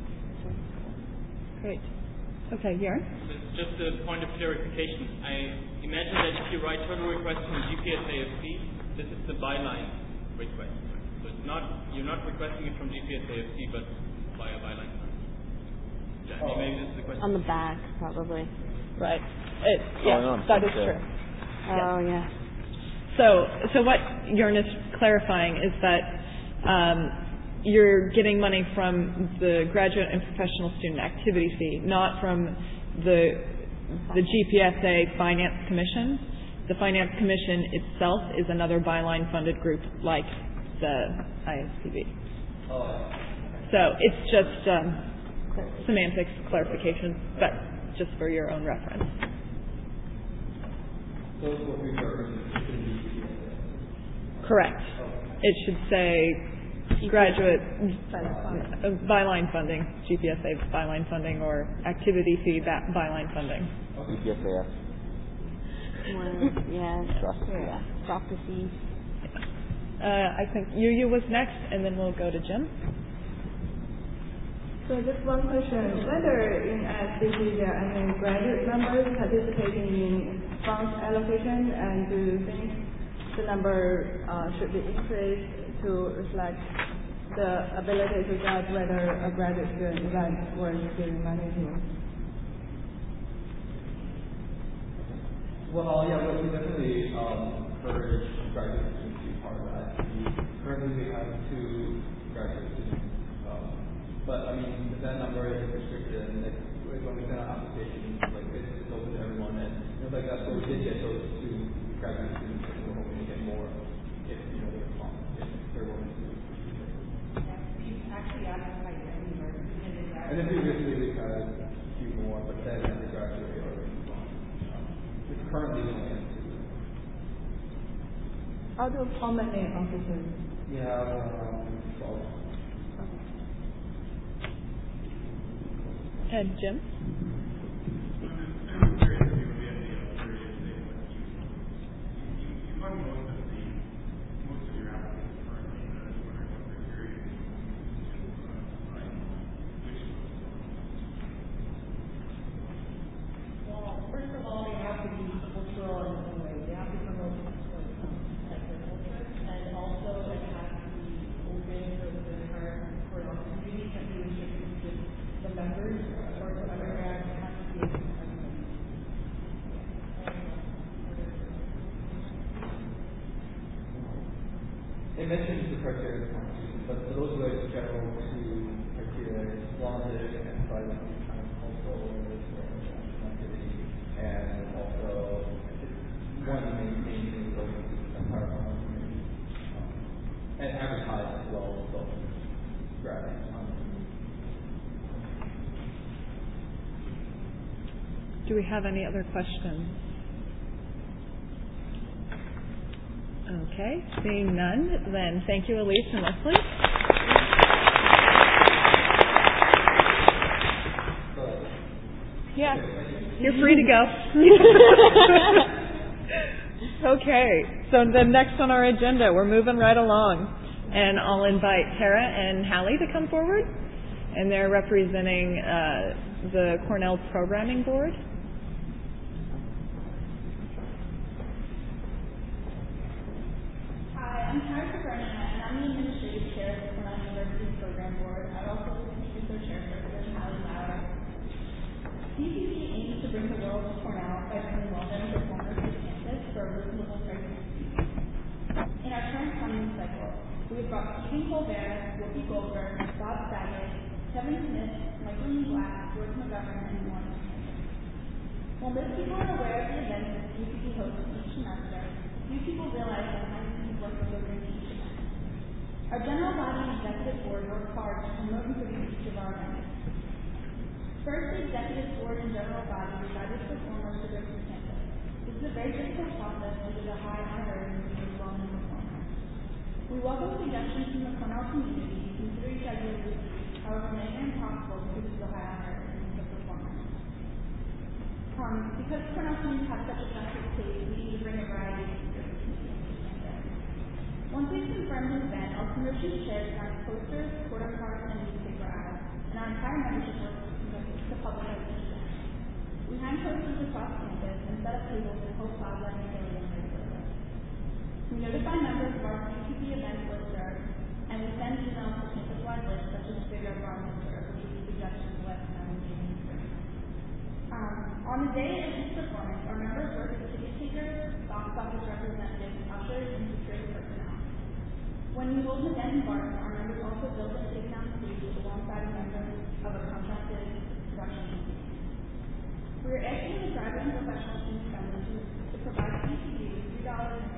Great. Okay, Jörn? Just a point of clarification. I imagine that if you write total requests from GPSAFC, this is the byline request. So it's not, you're not requesting it from GPSAFC, but via byline. Maybe this is the question. On the back, probably. Right. That is true. Oh, yeah. So what Jörn is clarifying is that you're getting money from the graduate and professional student activity fee, not from the GPSA Finance Commission. The Finance Commission itself is another byline funded group like the ISPB. So it's just semantics clarification, but just for your own reference. Correct. It should say graduate byline funding, GPSA byline funding, or activity fee byline funding. GPSAF. Drop the C. I think Yu was next, and then we'll go to Jim. So just one question, whether in SBC there are any graduate members participating in funds allocation, and do you think the number should be increased to reflect the ability to judge whether a graduate student event worth giving money to? Well, we definitely encourage graduate students to be part of that. Currently we have 2 graduate students. But I mean, that number is restricted, and when we send out applications, it's open to everyone, and that's where we did get those 2 graduate students, and we're hoping to get more if they're willing to. We've actually asked like universities, and then previously we had a few more, but then as they graduate or it's currently only at 2. Out of how many officers? Yeah, 12. And Jim? Most of your applicants currently, it mentions the criteria of the competition, but for those related general to criteria, as long as it emphasizes the kind of cultural awareness or international activity, and also one to maintain the resilience of the entire farming community, and advertise as well as both graphics. Do we have any other questions? Okay, seeing none, then thank you, Elise and Leslie. Yeah, you're free to go. Okay, so the next on our agenda, we're moving right along, and I'll invite Tara and Hallie to come forward, and they're representing the Cornell Programming Board. I'm Tara Cabrera, and I'm the Administrative Chair of the Cornell University Program Board. I also introduce our chairperson, Hallie Lauer. CPB aims to bring the world to Cornell by bringing well-known performers to campus for a reasonable price of speech. In our current funding cycle, we have brought Stephen Colbert, Whoopi Goldberg, Bob Saget, Kevin Smith, Michael Ian Black, George McGovern, and more. While most people are aware of the events that CPB hosts each semester, few people realize that what goes into each event. Our general body and executive board work hard to promote and produce each of our events. First, the executive board and general body decided performers to go to campus. This is a very difficult process due to the high honorarium of well-known performers. We welcome suggestions from the Cornell community to consider each idea of received, however many are impossible due to the high honorarium of performers. Because Cornell students have such a special taste, we need to bring a variety of speakers. Once we've confirmed an event, our promotion shares design posters, quarter cards, and newspaper ads, and our entire membership works to publicize each event. We hang posters across campus and set up tables in Hope Plaza and Gillian Lake. We notify members of our CPB event listserv, and we send emails to campus-wide lists such as Figure of our listserv, which we suggestions list and meeting spring. On the day of each performance, our members work as ticket takers, box office representatives, ushers, and security personnel. When we hold an event in Barton, our members also build and take down stage alongside members of a contracted production team. We are asking the driver and professional team members to provide CPB with $3.55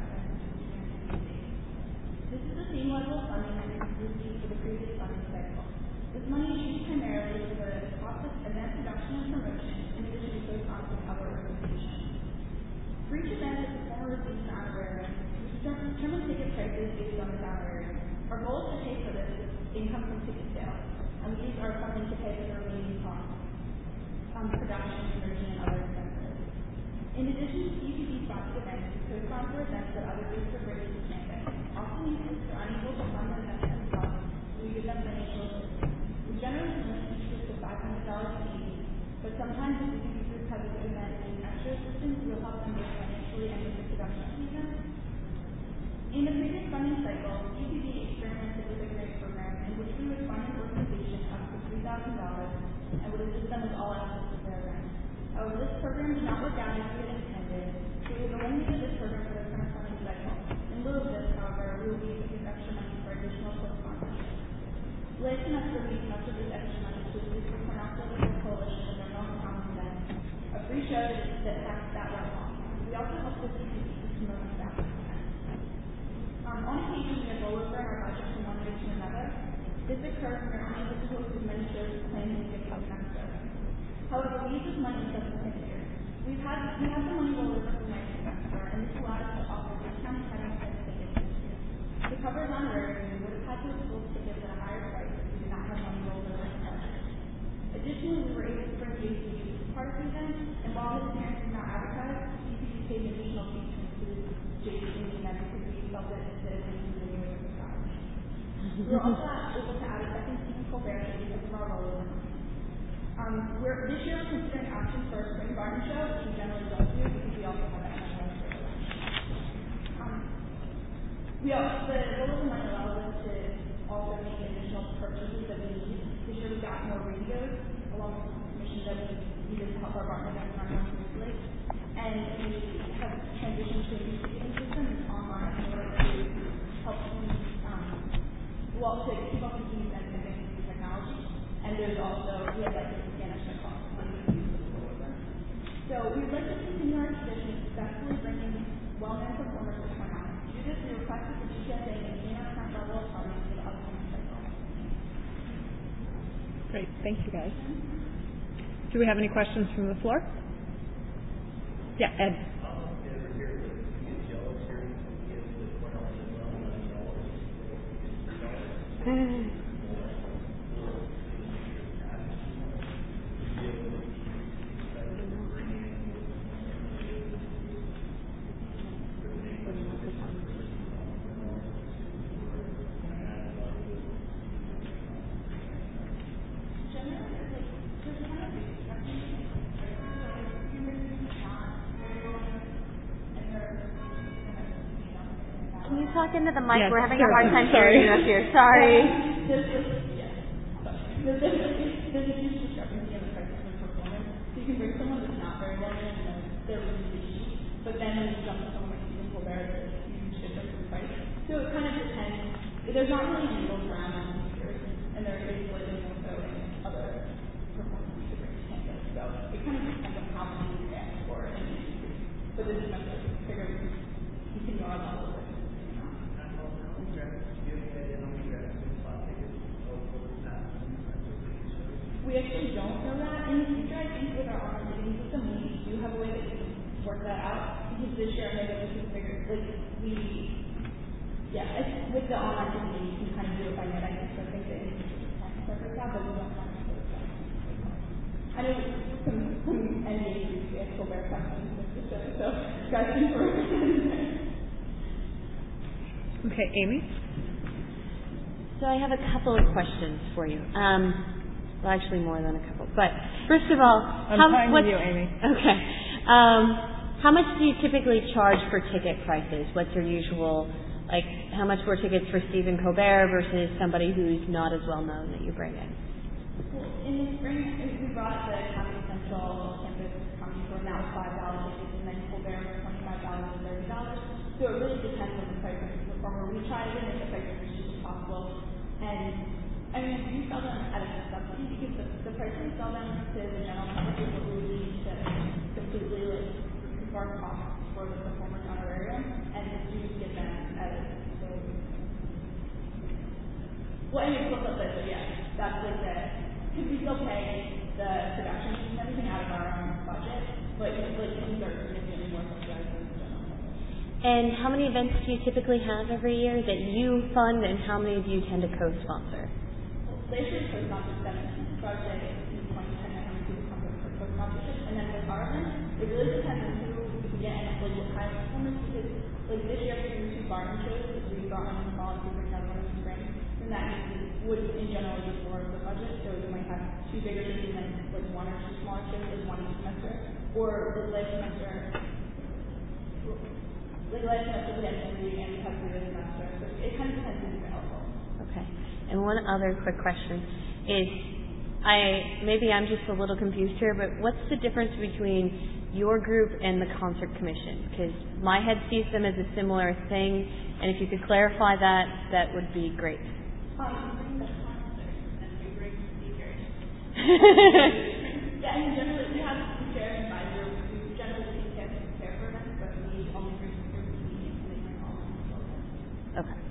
to This is the same level of funding that we received for the previous funding cycle. This money is used primarily for the cost of event production and promotion, in addition to those costs of other organizations. For each event that the performer receives an honorarium, determine ticket prices based on the honorarium. Our goal is to pay for this with income from ticket sales, and we use our funding to pay for the remaining costs, production, conversion, and other expenses. In addition to CPB sponsored events, we co-sponsor events that other groups are bringing to campus. Often these groups are unable to fund the events themselves, so we give them financial assistance. We generally limit each group to $500 each, but sometimes if the group has a good event and needs extra assistance, we'll help them both financially and with the production of the event. In the previous funding cycle, CPB experimented with a grant program in which we would fund an organization up to $3,000 and would assist them with all aspects of their event. However, this program did not work out as we had intended, so we have eliminated this program for the current funding cycle. In lieu of this, however, we will be using extra money for additional co-sponsorship. Last semester, we used much of this extra money to assist the Cornell Political Coalition with their North Common event, a free show that went long. We also helped the CPB to promote the staff. On occasion, we have rollover in our budget from one year to another. This occurs when we are unable to host as many shows as planned in the next year. However, we use this money in subsequent years. We had the money roll over from next semester, and this allowed us to offer discounted tickets this year. To cover honorarium, we would have had to have sold tickets at a higher price if we did not have money rolled over in the budget. Additionally, we were able to bring JC as part of the event, and while his parents did not advertise, CPB paid an additional fee to include JC in the event because we felt that it fit into the new of the college. We were also able to add a second Stephen Colbert show because of our rollover. This year we're considering options for a spring garden show, which we generally don't do because we also have that kind of the rollover money allows us to also make additional purchases that we need. This year we got more radios along with the information that we needed to help our garden events run more smoothly. And we have transitioned to a new ticketing system that's online in order to help requested for GPSA and meeting our current level of targets for the upcoming cycle. Great. Thank you, guys. Do we have any questions from the floor? Yeah, Ed. Can you talk into the mic? Yes, We're having sure. a hard time hearing you up here. Sorry. There's a huge discrepancy in the prices and performance. So you can bring someone that's not very well known and they're really cheap, but then when you jump to someone like Stephen Colbert, there's a huge difference in price. So it kind of depends. There's not really middle ground on these years, and there is slightly more so in other performance you could bring to campus. So it kind of depends on how many you ask for, but this is much bigger. You can go our level with it. We actually don't know that. In the future, I think with our online ticketing system, we do have a way that we can work that out. Because this year, maybe we can figure, with the online ticketing, you can kind of do it by net. I think the institution can work like that, but we don't have to do it. I know some NDAs we have Colbert questions, so asking for Okay, Amy? So I have a couple of questions for you. Well, actually more than a couple. But first of all, I'm fine with you, Amy. Okay. How much do you typically charge for ticket prices? What's your usual, like, how much for tickets for Stephen Colbert versus somebody who's not as well known that you bring in? Well, in the spring, we brought the Comedy Central campus comedy tour, and that was $5 tickets, and then Colbert was $25 and $30. So it really depends on the price of the performer. We try to make the price as cheap as possible, and I mean, we sell them at a subsidy because the price we sell them to the general public is what we would need to completely cover costs for the performance honorarium, and the students get them at a well, anyway, flip this, but yeah, that's like because we still pay the production fees and everything out of our own budget, but like things are significantly more subsidized than the general public. And how many events do you typically have every year that you fund, and how many do you tend to co-sponsor? They should co-sponsor 17. So I would say it's 20% on how many people come for co-sponsorship. And then with our events, it really depends on who we can get and like what kind of performance. Because like this year we do 2 barn shows that we brought on in the fall and we bring another one in the spring. And that means it would in general be more of the budget. So you might have 2 bigger shows and then like 1 or 2 smaller shows like one each semester. Or the last semester we had 3 and we have 3 this semester. So it kind of depends who's available. Okay. And one other quick question is, maybe I'm just a little confused here, but what's the difference between your group and the concert commission? Because my head sees them as a similar thing, and if you could clarify that, that would be great. Yeah, and generally we have a chair and advisor. We generally take care for them, but we only bring the meetings and they bring all of them. Okay.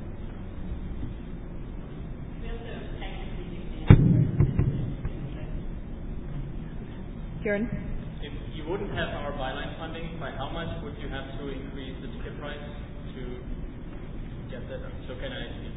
Kieran? If you wouldn't have our byline funding, by how much would you have to increase the ticket price to get that? So can I speak?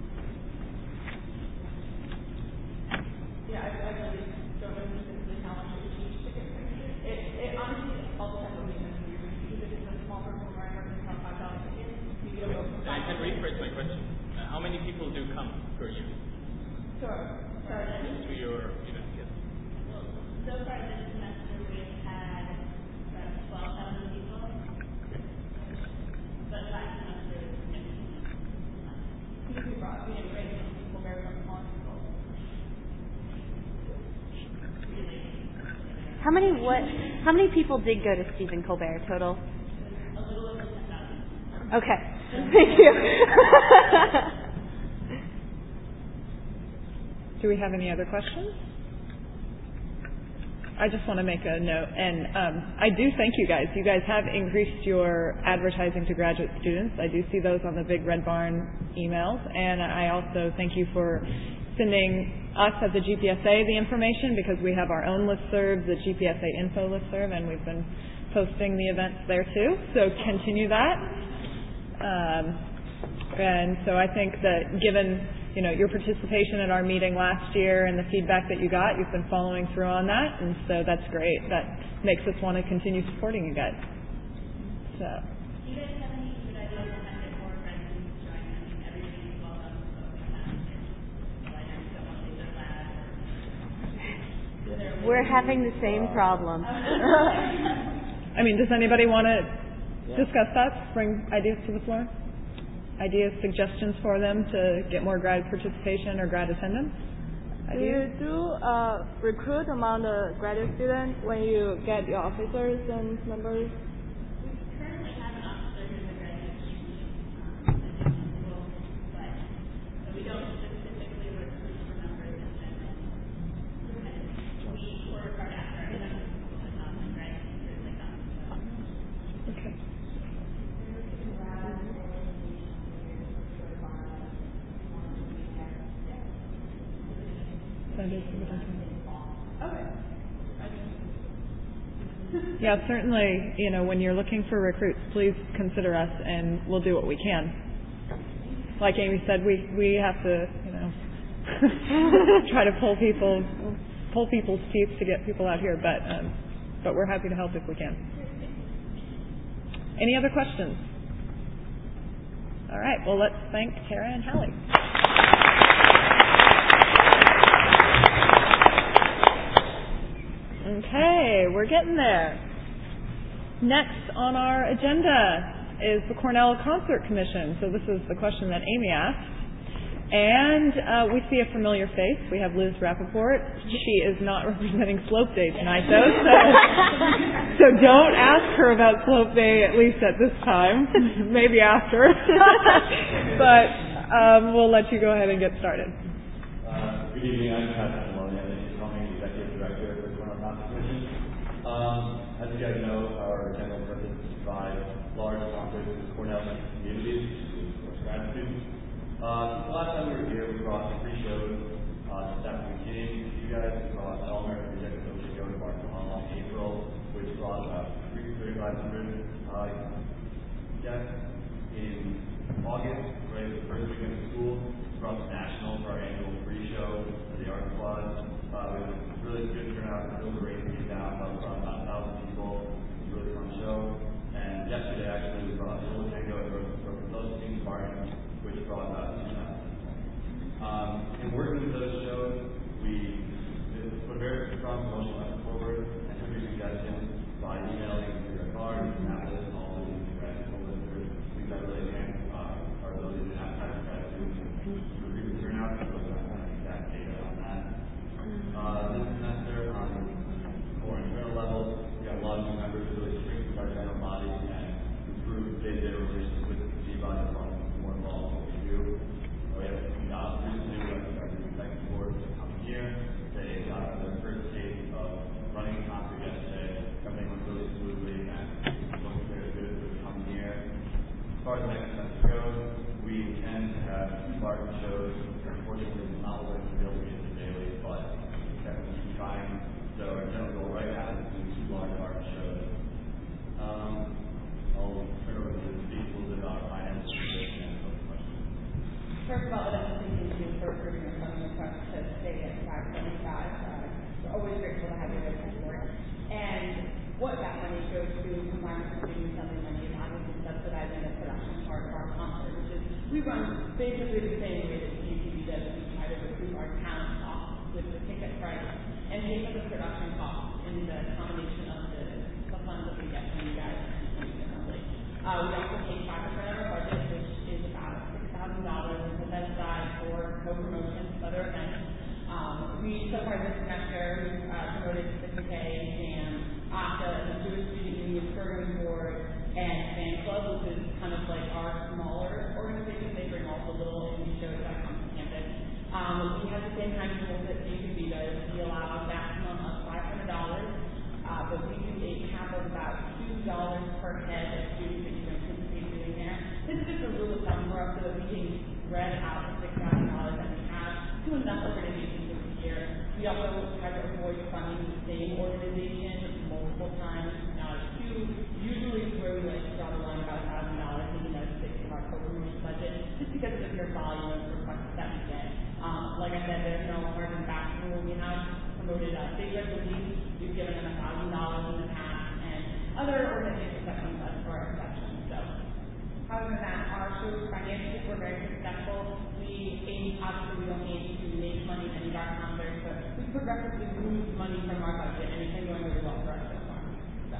Yeah, I really don't know specifically how much it would each ticket price. It honestly all depends on the event you're doing. Because if it's a small performer, I'm working on $5 tickets. You go from I can rephrase my question. How many people do come per year? Sure. To your event, yes. Well, so far this semester we've had about 12,000 people. But last semester it was 15,000. Because we didn't bring people very small people. How many people did go to Stephen Colbert total? A little over 10,000. Okay. Thank you. Do we have any other questions? I just want to make a note, and I do thank you guys. You guys have increased your advertising to graduate students. I do see those on the Big Red Barn emails, and I also thank you for sending us at the GPSA the information, because we have our own listserv, the GPSA info listserv, and we've been posting the events there too. So continue that. And so I think that given your participation at our meeting last year and the feedback that you got, you've been following through on that, and so that's great. That makes us want to continue supporting you guys. So. Do you guys have any good ideas on how to get more friends to join? I mean, everybody's welcome, so we have We're having the same problem. I mean, does anybody want to discuss that? Bring ideas to the floor? Ideas, suggestions for them to get more grad participation or grad attendance? Do you recruit among the graduate students when you get your officers and members? We currently have an officer who's a graduate student, but we don't specifically recruit for members, and then we work hard after our graduate students like that. Okay. Yeah, certainly, when you're looking for recruits, please consider us, and we'll do what we can. Like Amy said, we have to, try to pull people's teeth to get people out here, but we're happy to help if we can. Any other questions? All right, well, let's thank Tara and Hallie. Okay, we're getting there. Next on our agenda is the Cornell Concert Commission. So this is the question that Amy asked. And we see a familiar face. We have Liz Rappaport. She is not representing Slope Day tonight, though. So don't ask her about Slope Day, at least at this time. Maybe after. But we'll let you go ahead and get started. Good evening. I'm Patrick Maloney. I'm the Executive Director of the Cornell Concert Commission. As you guys know, our general purpose is to provide large concerts to Cornell communities, of course, grad students. The last time we were here, we brought 3 shows to Stafford McKinney. You guys brought Elmer and Project Social Go to Barcelona in April, which brought about 3,500 guests. In August, right, the first weekend of school, we brought the National for our annual free show for the Art Squad. We had a really good turnout until the rain came down. That was about 1,000 people. It was a really fun show. And yesterday, actually, we brought the Little Tango at Rosetta King Park, which brought about 2,000 people. In working with those shows, we put a very strong promotional effort forward and took your suggestions by emailing through our card, Annapolis, and all the grad school listeners. We got really enhanced our ability to advertise grad students and recruit the turnout, so we'll have exact data on that. This semester, on more internal level, we got a lot of new members who really strengthened our general body and improved day-to-day relations with the G body as well as more involved in what we do. We have recently our new executive board coming here. They got their first taste of running a concert yesterday. Everything went really smoothly and looking very good for the coming year. As far as the next semester goes, we intend to have Spartan shows. Unfortunately, it's not always able to get to daily, but we definitely keep trying. So our general goal right now is to do 2 large art shows. I'll turn over to the speak a little bit about finance and questions. First of all, that's a big issue for approving your funding request to stay at 575. We're always grateful to have your guys' support. And what that money goes to, combined with student funding money, is obviously subsidizing the production part of our concert, which is we run basically the same way that CUTV does. We try to recoup our talent costs with the ticket price and pay for the production costs in the combination of the funds that we get from you guys. We also pay 5% of our budget, which is about $6,000 to put that aside for co-promotions, other events. We, so far this semester, we've promoted Pacific Jam, ASA, the Jewish Student Union Program Board, and Fan Club, which is kind of like our smaller organization. They bring all the little indie shows that come to campus. We have the same kind of rules that CUTV does. We allow a maximum of $500 but we do a cap of about $2 per head of students that you anticipate doing there. This is just a rule of thumb for us so that we can spread out the $6,000 that we have to enough organizations this year. We also try to avoid funding the same organization multiple times. Usually where we like to draw the line about $1,000, maybe that's 6 of our co-promotion budget, just because of the pure volume of requests that we get. Like I said, there's no hard and fast rule. We have promoted Big Red Belief. We've given them $1,000 in the past, and other organizations that come to us for our exceptions. So, other than that, our shows financially were very successful. Obviously, we don't aim to make money in any of our concerts, but we progressively moved money from our budget, and it's been going really well for us so far. So.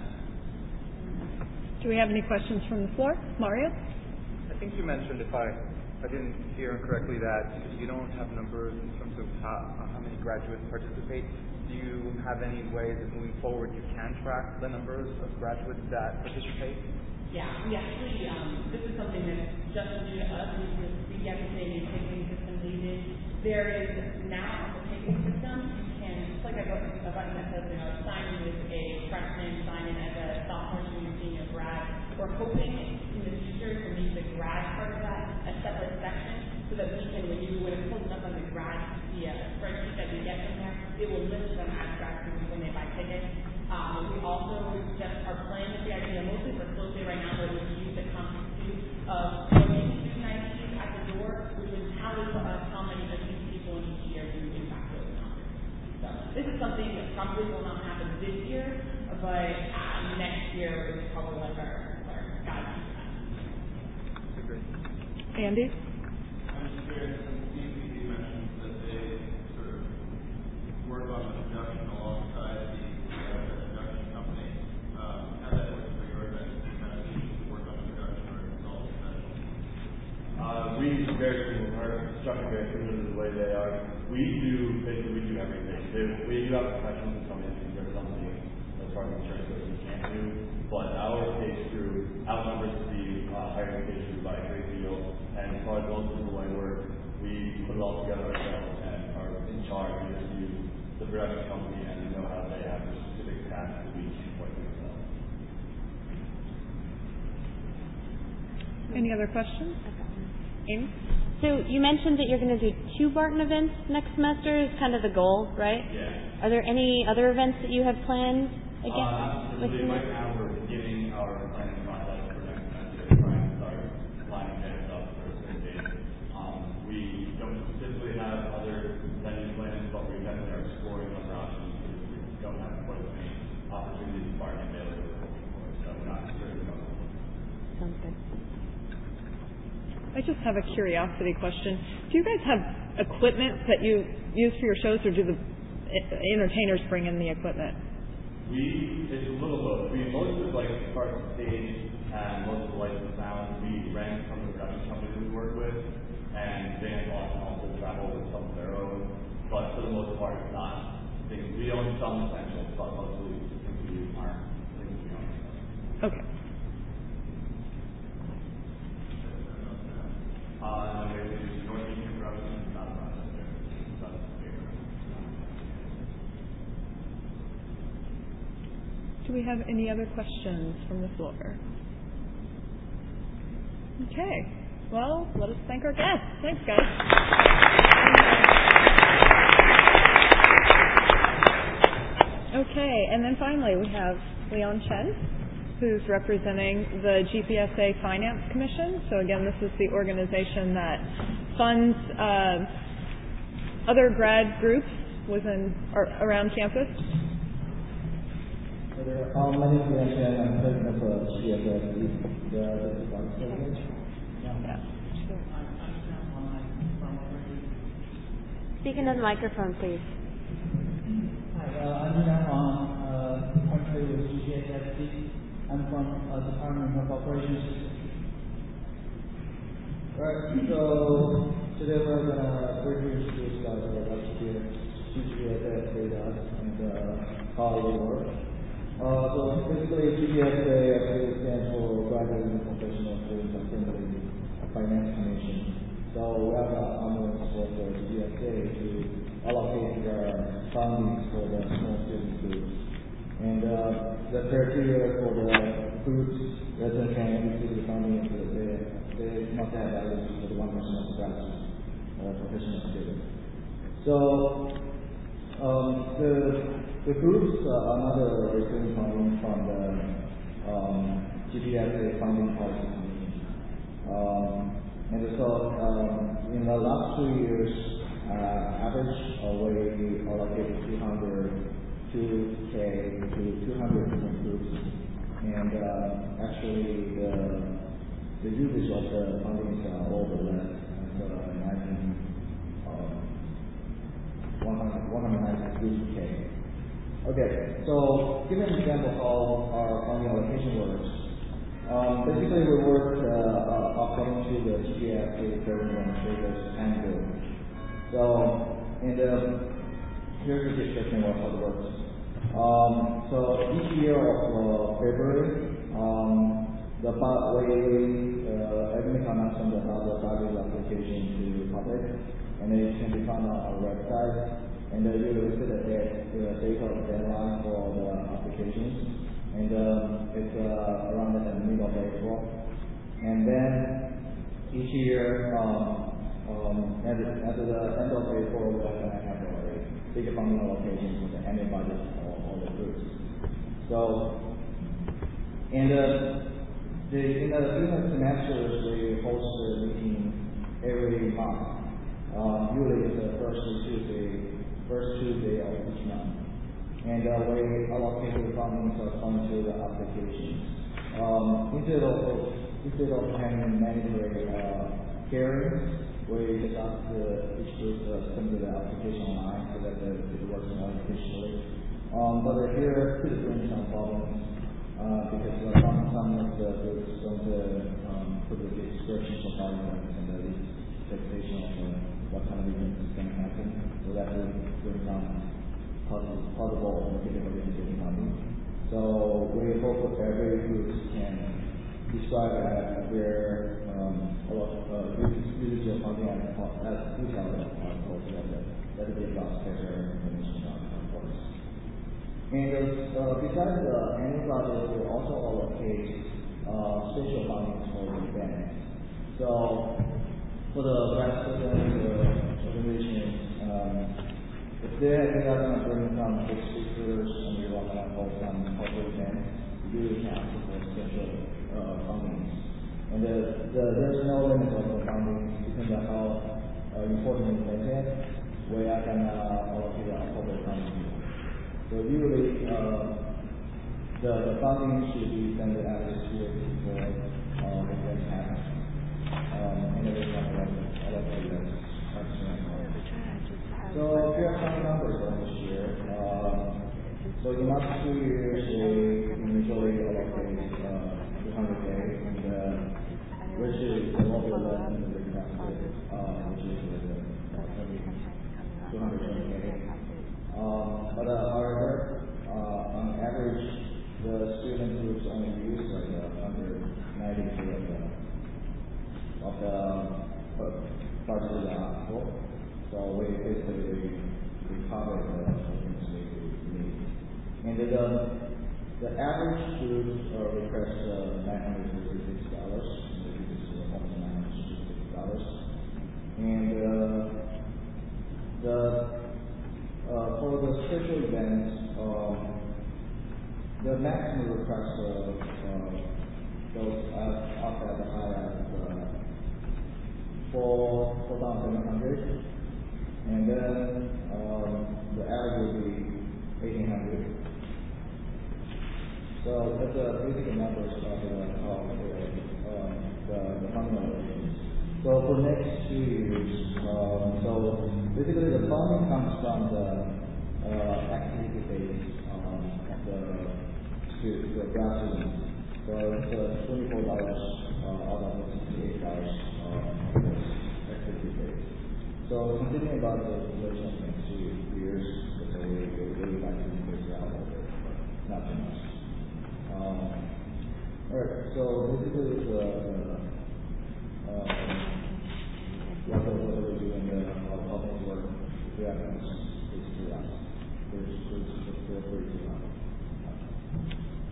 Do we have any questions from the floor? Mario? I think you mentioned, if I didn't hear correctly, that you don't have numbers in terms of how many graduates participate. Do you have any ways that moving forward you can track the numbers of graduates that participate? Yeah, we actually, this is something that's just new to us. We get to say new ticketing system needed. There is now on the ticketing system, you can click a button that says, sign in as a freshman, sign in as a sophomore, junior, senior, grad. We're hoping in the future to make the grad part of that a separate section so that we can, when it's pulled up on the grad, the spreadsheet that we get from there, it will list them as grad students when they buy tickets. We also just are playing with the idea, mostly for Float Day right now, but we use the concept too of putting student IDs at the door, which would tally for us how many of these people in each year do in fact go to concerts. So this is something that probably will not happen this year, but next year is probably like our guidance for that. Andy? I'm just curious, DPD mentioned that they sort of work on the production alongside the production company. How that works for your event? Do you kind of need to work on the production, or it's all professional? We very similar. Our construction very similar to the way they are. We do everything. We do have professionals who come in and do something as far as insurance goes we can't do, but our stage crew outnumbers the hiring stage crew by a great deal. And as far as most of the legwork, we put it all together ourselves and are in charge. We just use the production company and we know how they have the specific tasks that we can't quite do ourselves. Any other questions? Amy? So you mentioned that you're going to do 2 Barton events next semester is kind of the goal, right? Yeah. Are there any other events that you have planned again? Right now we're beginning our planning process for next semester, trying to start lining things up for certain dates. We don't specifically have other venue plans, but we definitely are exploring other options because we don't have quite as many opportunities in Barton available as we're looking for, so we're not certain about it. Sounds good. I just have a curiosity question. Do you guys have equipment that you use for your shows, or do the entertainers bring in the equipment? It's a little both. Most of like as far as the stage and most of the lights and sound, we rent from the production company that we work with, and Van Boston also travel with some of their own. But for the most part, it's not things we own some essentials, but mostly things we use aren't things we own. Okay. And then there's Northeastern Production, not a process there. That's bigger. Do we have any other questions from the floor? Okay. Well, let us thank our guests. Thanks, guys. Okay, and then finally we have Leon Chen, who's representing the GPSA Finance Commission. So again, this is the organization that funds other grad groups within or around campus. My name is Leon Chen. I'm president of GPSA. Speak into the microphone, please. Hi, I'm Leon Huang, country with GPSA. I'm from Department of Operations. Right, so today we're going to briefly introduce last year GPSA data and how we work. So basically GPSA stands for Graduate and Professional Student Assembly Finance Commission. So we have an arm for the GPSA to allocate the funding for the small student groups. And the criteria for the groups resident can receive the funding is that they must have at least 1% of staff professional students. So the groups are not receiving funding from the GPSA funding policy committee. And so in the last 2 years, average we allocated 200K to 200 different groups, and actually the usage of the funding is over less, and 193K. Okay, so give an example how our funding allocation works. Basically, we work according to the GPSA Government Service Handbook. So, here's the description of how it works. So each year of February, the admin announcement about the service application to the public, and it can be found on our website. And you will see the date of deadline for the applications, and it's around the middle of April. And then each year, at the end of April, we're going to have a big funding allocation for the annual budget for all the groups. So, in the business semesters, we host a meeting every month. Usually it's the first Tuesday of each month. And we allocate the funding according to the applications. Instead of having mandatory hearings, we just ask each group to send the application online so that it works more efficiently. But here could bring some problems because some of the groups don't put the descriptions of arguments and the expectation of what kind of events is going to happen, so that will bring some possible difficulties in funding. So we hope that every group can describe their usage of funding as detailed as possible, so that will be a lot better information on course. And besides the annual budget, we also allocate special funding for the events. So for the grad students or organizations, if they are going to bring some big speakers and we want to hold some corporate events, we really can ask for special funding. And there's no limit of the funding, depending on how important it is. We are going to allocate our corporate funding. So usually the funding should be sent out this year before the event happens. And it is not allocated as so here are some numbers on this year. So in the last 2 years, we initially allocated 200K, and which is a little bit less than the requested, which is 220K. But however, on average, the student groups only use like 190K of the budget article. So we basically cover the things we need. And the average group requests $936, and this is almost $966. And for the special events, the maximum request goes up at the high as 4,700. And then the average will be 1,800. So that's a basic numbers of the funding allocations. So for next 2 years, so basically the funding comes from the activity base of the grad students. So it's $24 out of the $68 activity base. So continuing about the situation of next 2 years, so we really like to increase that a little bit, but not too much. Alright, so basically what we do in the how things work, if you have questions, please do ask. Please feel free to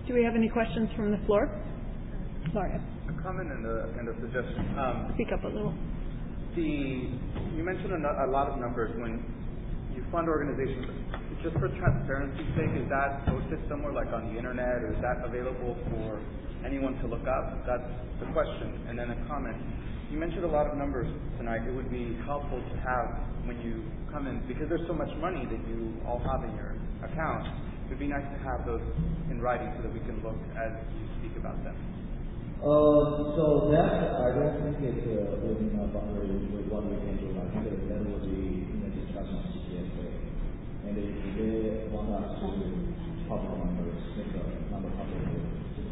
Do we have any questions from the floor? Sorry. A comment and a suggestion. Speak up a little. You mentioned a lot of numbers when you fund organizations. Just for transparency's sake, is that posted somewhere like on the internet, or is that available for anyone to look up? That's the question. And then a comment. You mentioned a lot of numbers tonight. It would be helpful to have when you come in, because there's so much money that you all have in your account. It would be nice to have those in writing so that we can look as you speak about them. So that, I don't think it's within our boundary with what we can do. I think that will be in the discussion of CPSA. And if they want us to public numbers, make the number public.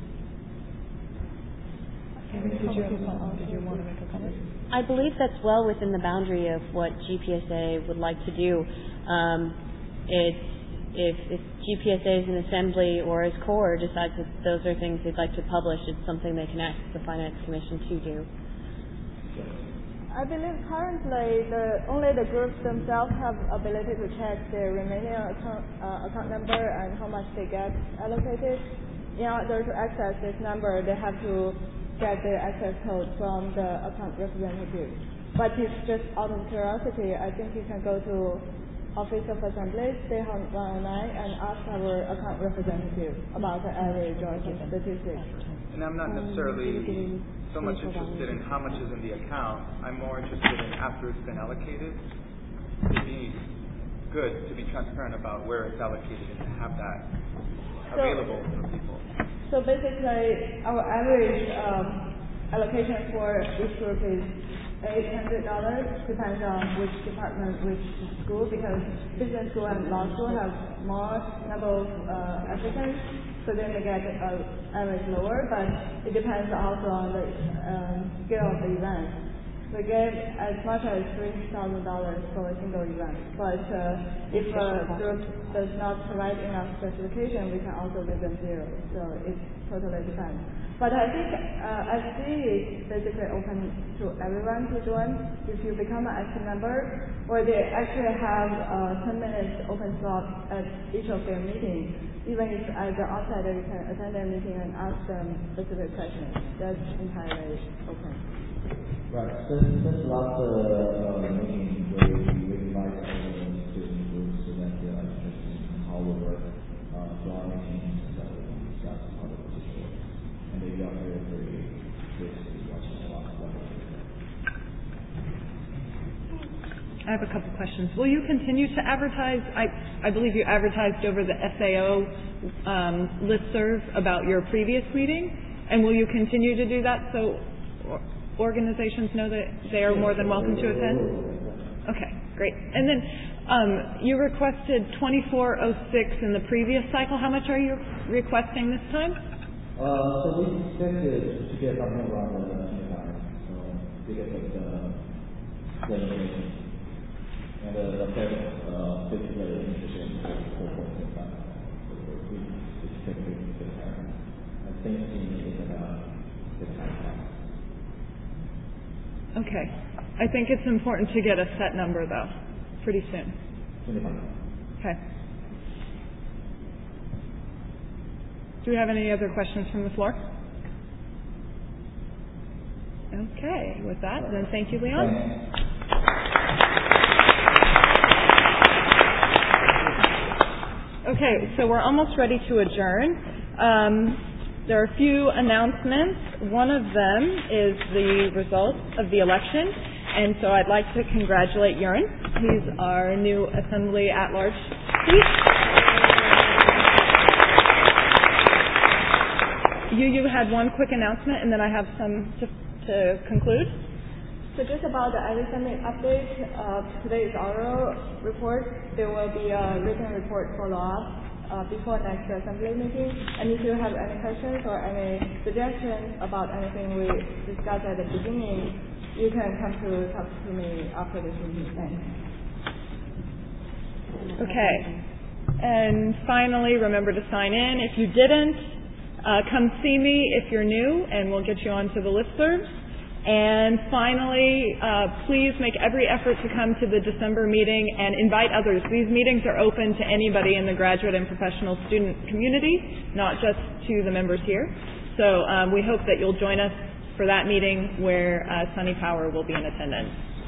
Did you want to make a comment? I believe that's well within the boundary of what GPSA would like to do. If GPSA as an assembly or as core decides that those are things they'd like to publish, it's something they can ask the Finance Commission to do. I believe currently only the groups themselves have ability to check their remaining account number and how much they get allocated. In order to access this number, they have to get the access code from the account representative. But it's just out of curiosity, I think you can go to Office of Assembly, State House 109, and ask our account representative about the average or some statistics. And I'm not necessarily so much interested in how much is in the account. I'm more interested in after it's been allocated, it'd be good to be transparent about where it's allocated and to have that available for people. So basically, our average allocation for each group is $800, depends on which department, which school, because business school and law school have more number of applicants, so then they get average lower, but it depends also on the scale of the event. We get as much as $3,000 for a single event, but if a group does not provide enough specification, we can also give them zero, so it totally depends. But I think SC is basically open to everyone to join. If you become an SC member, or they actually have 10 minutes open slot at each of their meetings. Even if as an outsider you can attend their meeting and ask them specific questions. That's entirely open. Right. Since last meeting where we invite student groups so that they are interested in how we work, so our meetings that we can discuss how the position works. And they are very basically watching a lot of what I have a couple questions. Will you continue to advertise? I believe you advertised over the SAO listserv about your previous meeting, and will you continue to do that so organizations know that they are more than welcome to attend? Okay, great. And then you requested 2406 in the previous cycle. How much are you requesting this time? So we expected to get something around the time, because of the information. And the parents basically interested in 4.5. So we expected to get higher. I think it's about the time. Okay. I think it's important to get a set number, though, pretty soon. Okay. Do we have any other questions from the floor? Okay. With that, then thank you, Leon. Okay, so we're almost ready to adjourn. There are a few announcements. One of them is the results of the election, and so I'd like to congratulate Yurin. He's our new Assembly at-large seat. You had one quick announcement, and then I have some to conclude. So just about the Assembly update, today's oral report, there will be a written report follow-up before next Assembly meeting. And if you have any questions or any suggestions about anything we discussed at the beginning, you can come to talk to me after this meeting. Thanks. Okay. And finally, remember to sign in. If you didn't, come see me if you're new, and we'll get you onto the listserv. And finally, please make every effort to come to the December meeting and invite others. These meetings are open to anybody in the graduate and professional student community, not just to the members here. So we hope that you'll join us for that meeting where Sunny Power will be in attendance.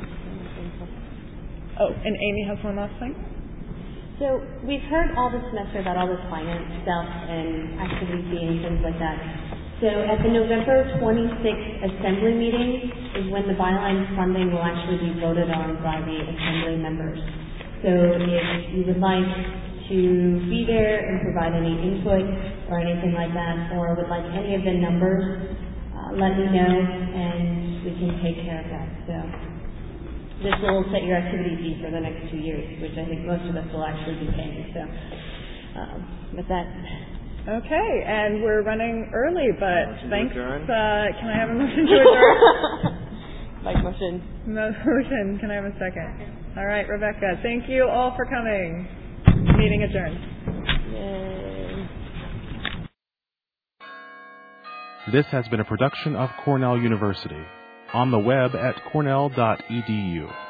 Oh, and Amy has one last thing. So we've heard all this semester about all this finance stuff and activity fee and things like that. So at the November 26th Assembly meeting is when the byline funding will actually be voted on by the Assembly members. So if you would like to be there and provide any input or anything like that, or would like any of the numbers, let me know and we can take care of that. So this will set your activity fee for the next 2 years, which I think most of us will actually be paying. So with that. Okay, and we're running early, but motion thanks. To can I have a motion to adjourn? Like motion. Motion. Can I have a second? All right, Rebecca. Thank you all for coming. Meeting adjourned. Yay. This has been a production of Cornell University. On the web at cornell.edu.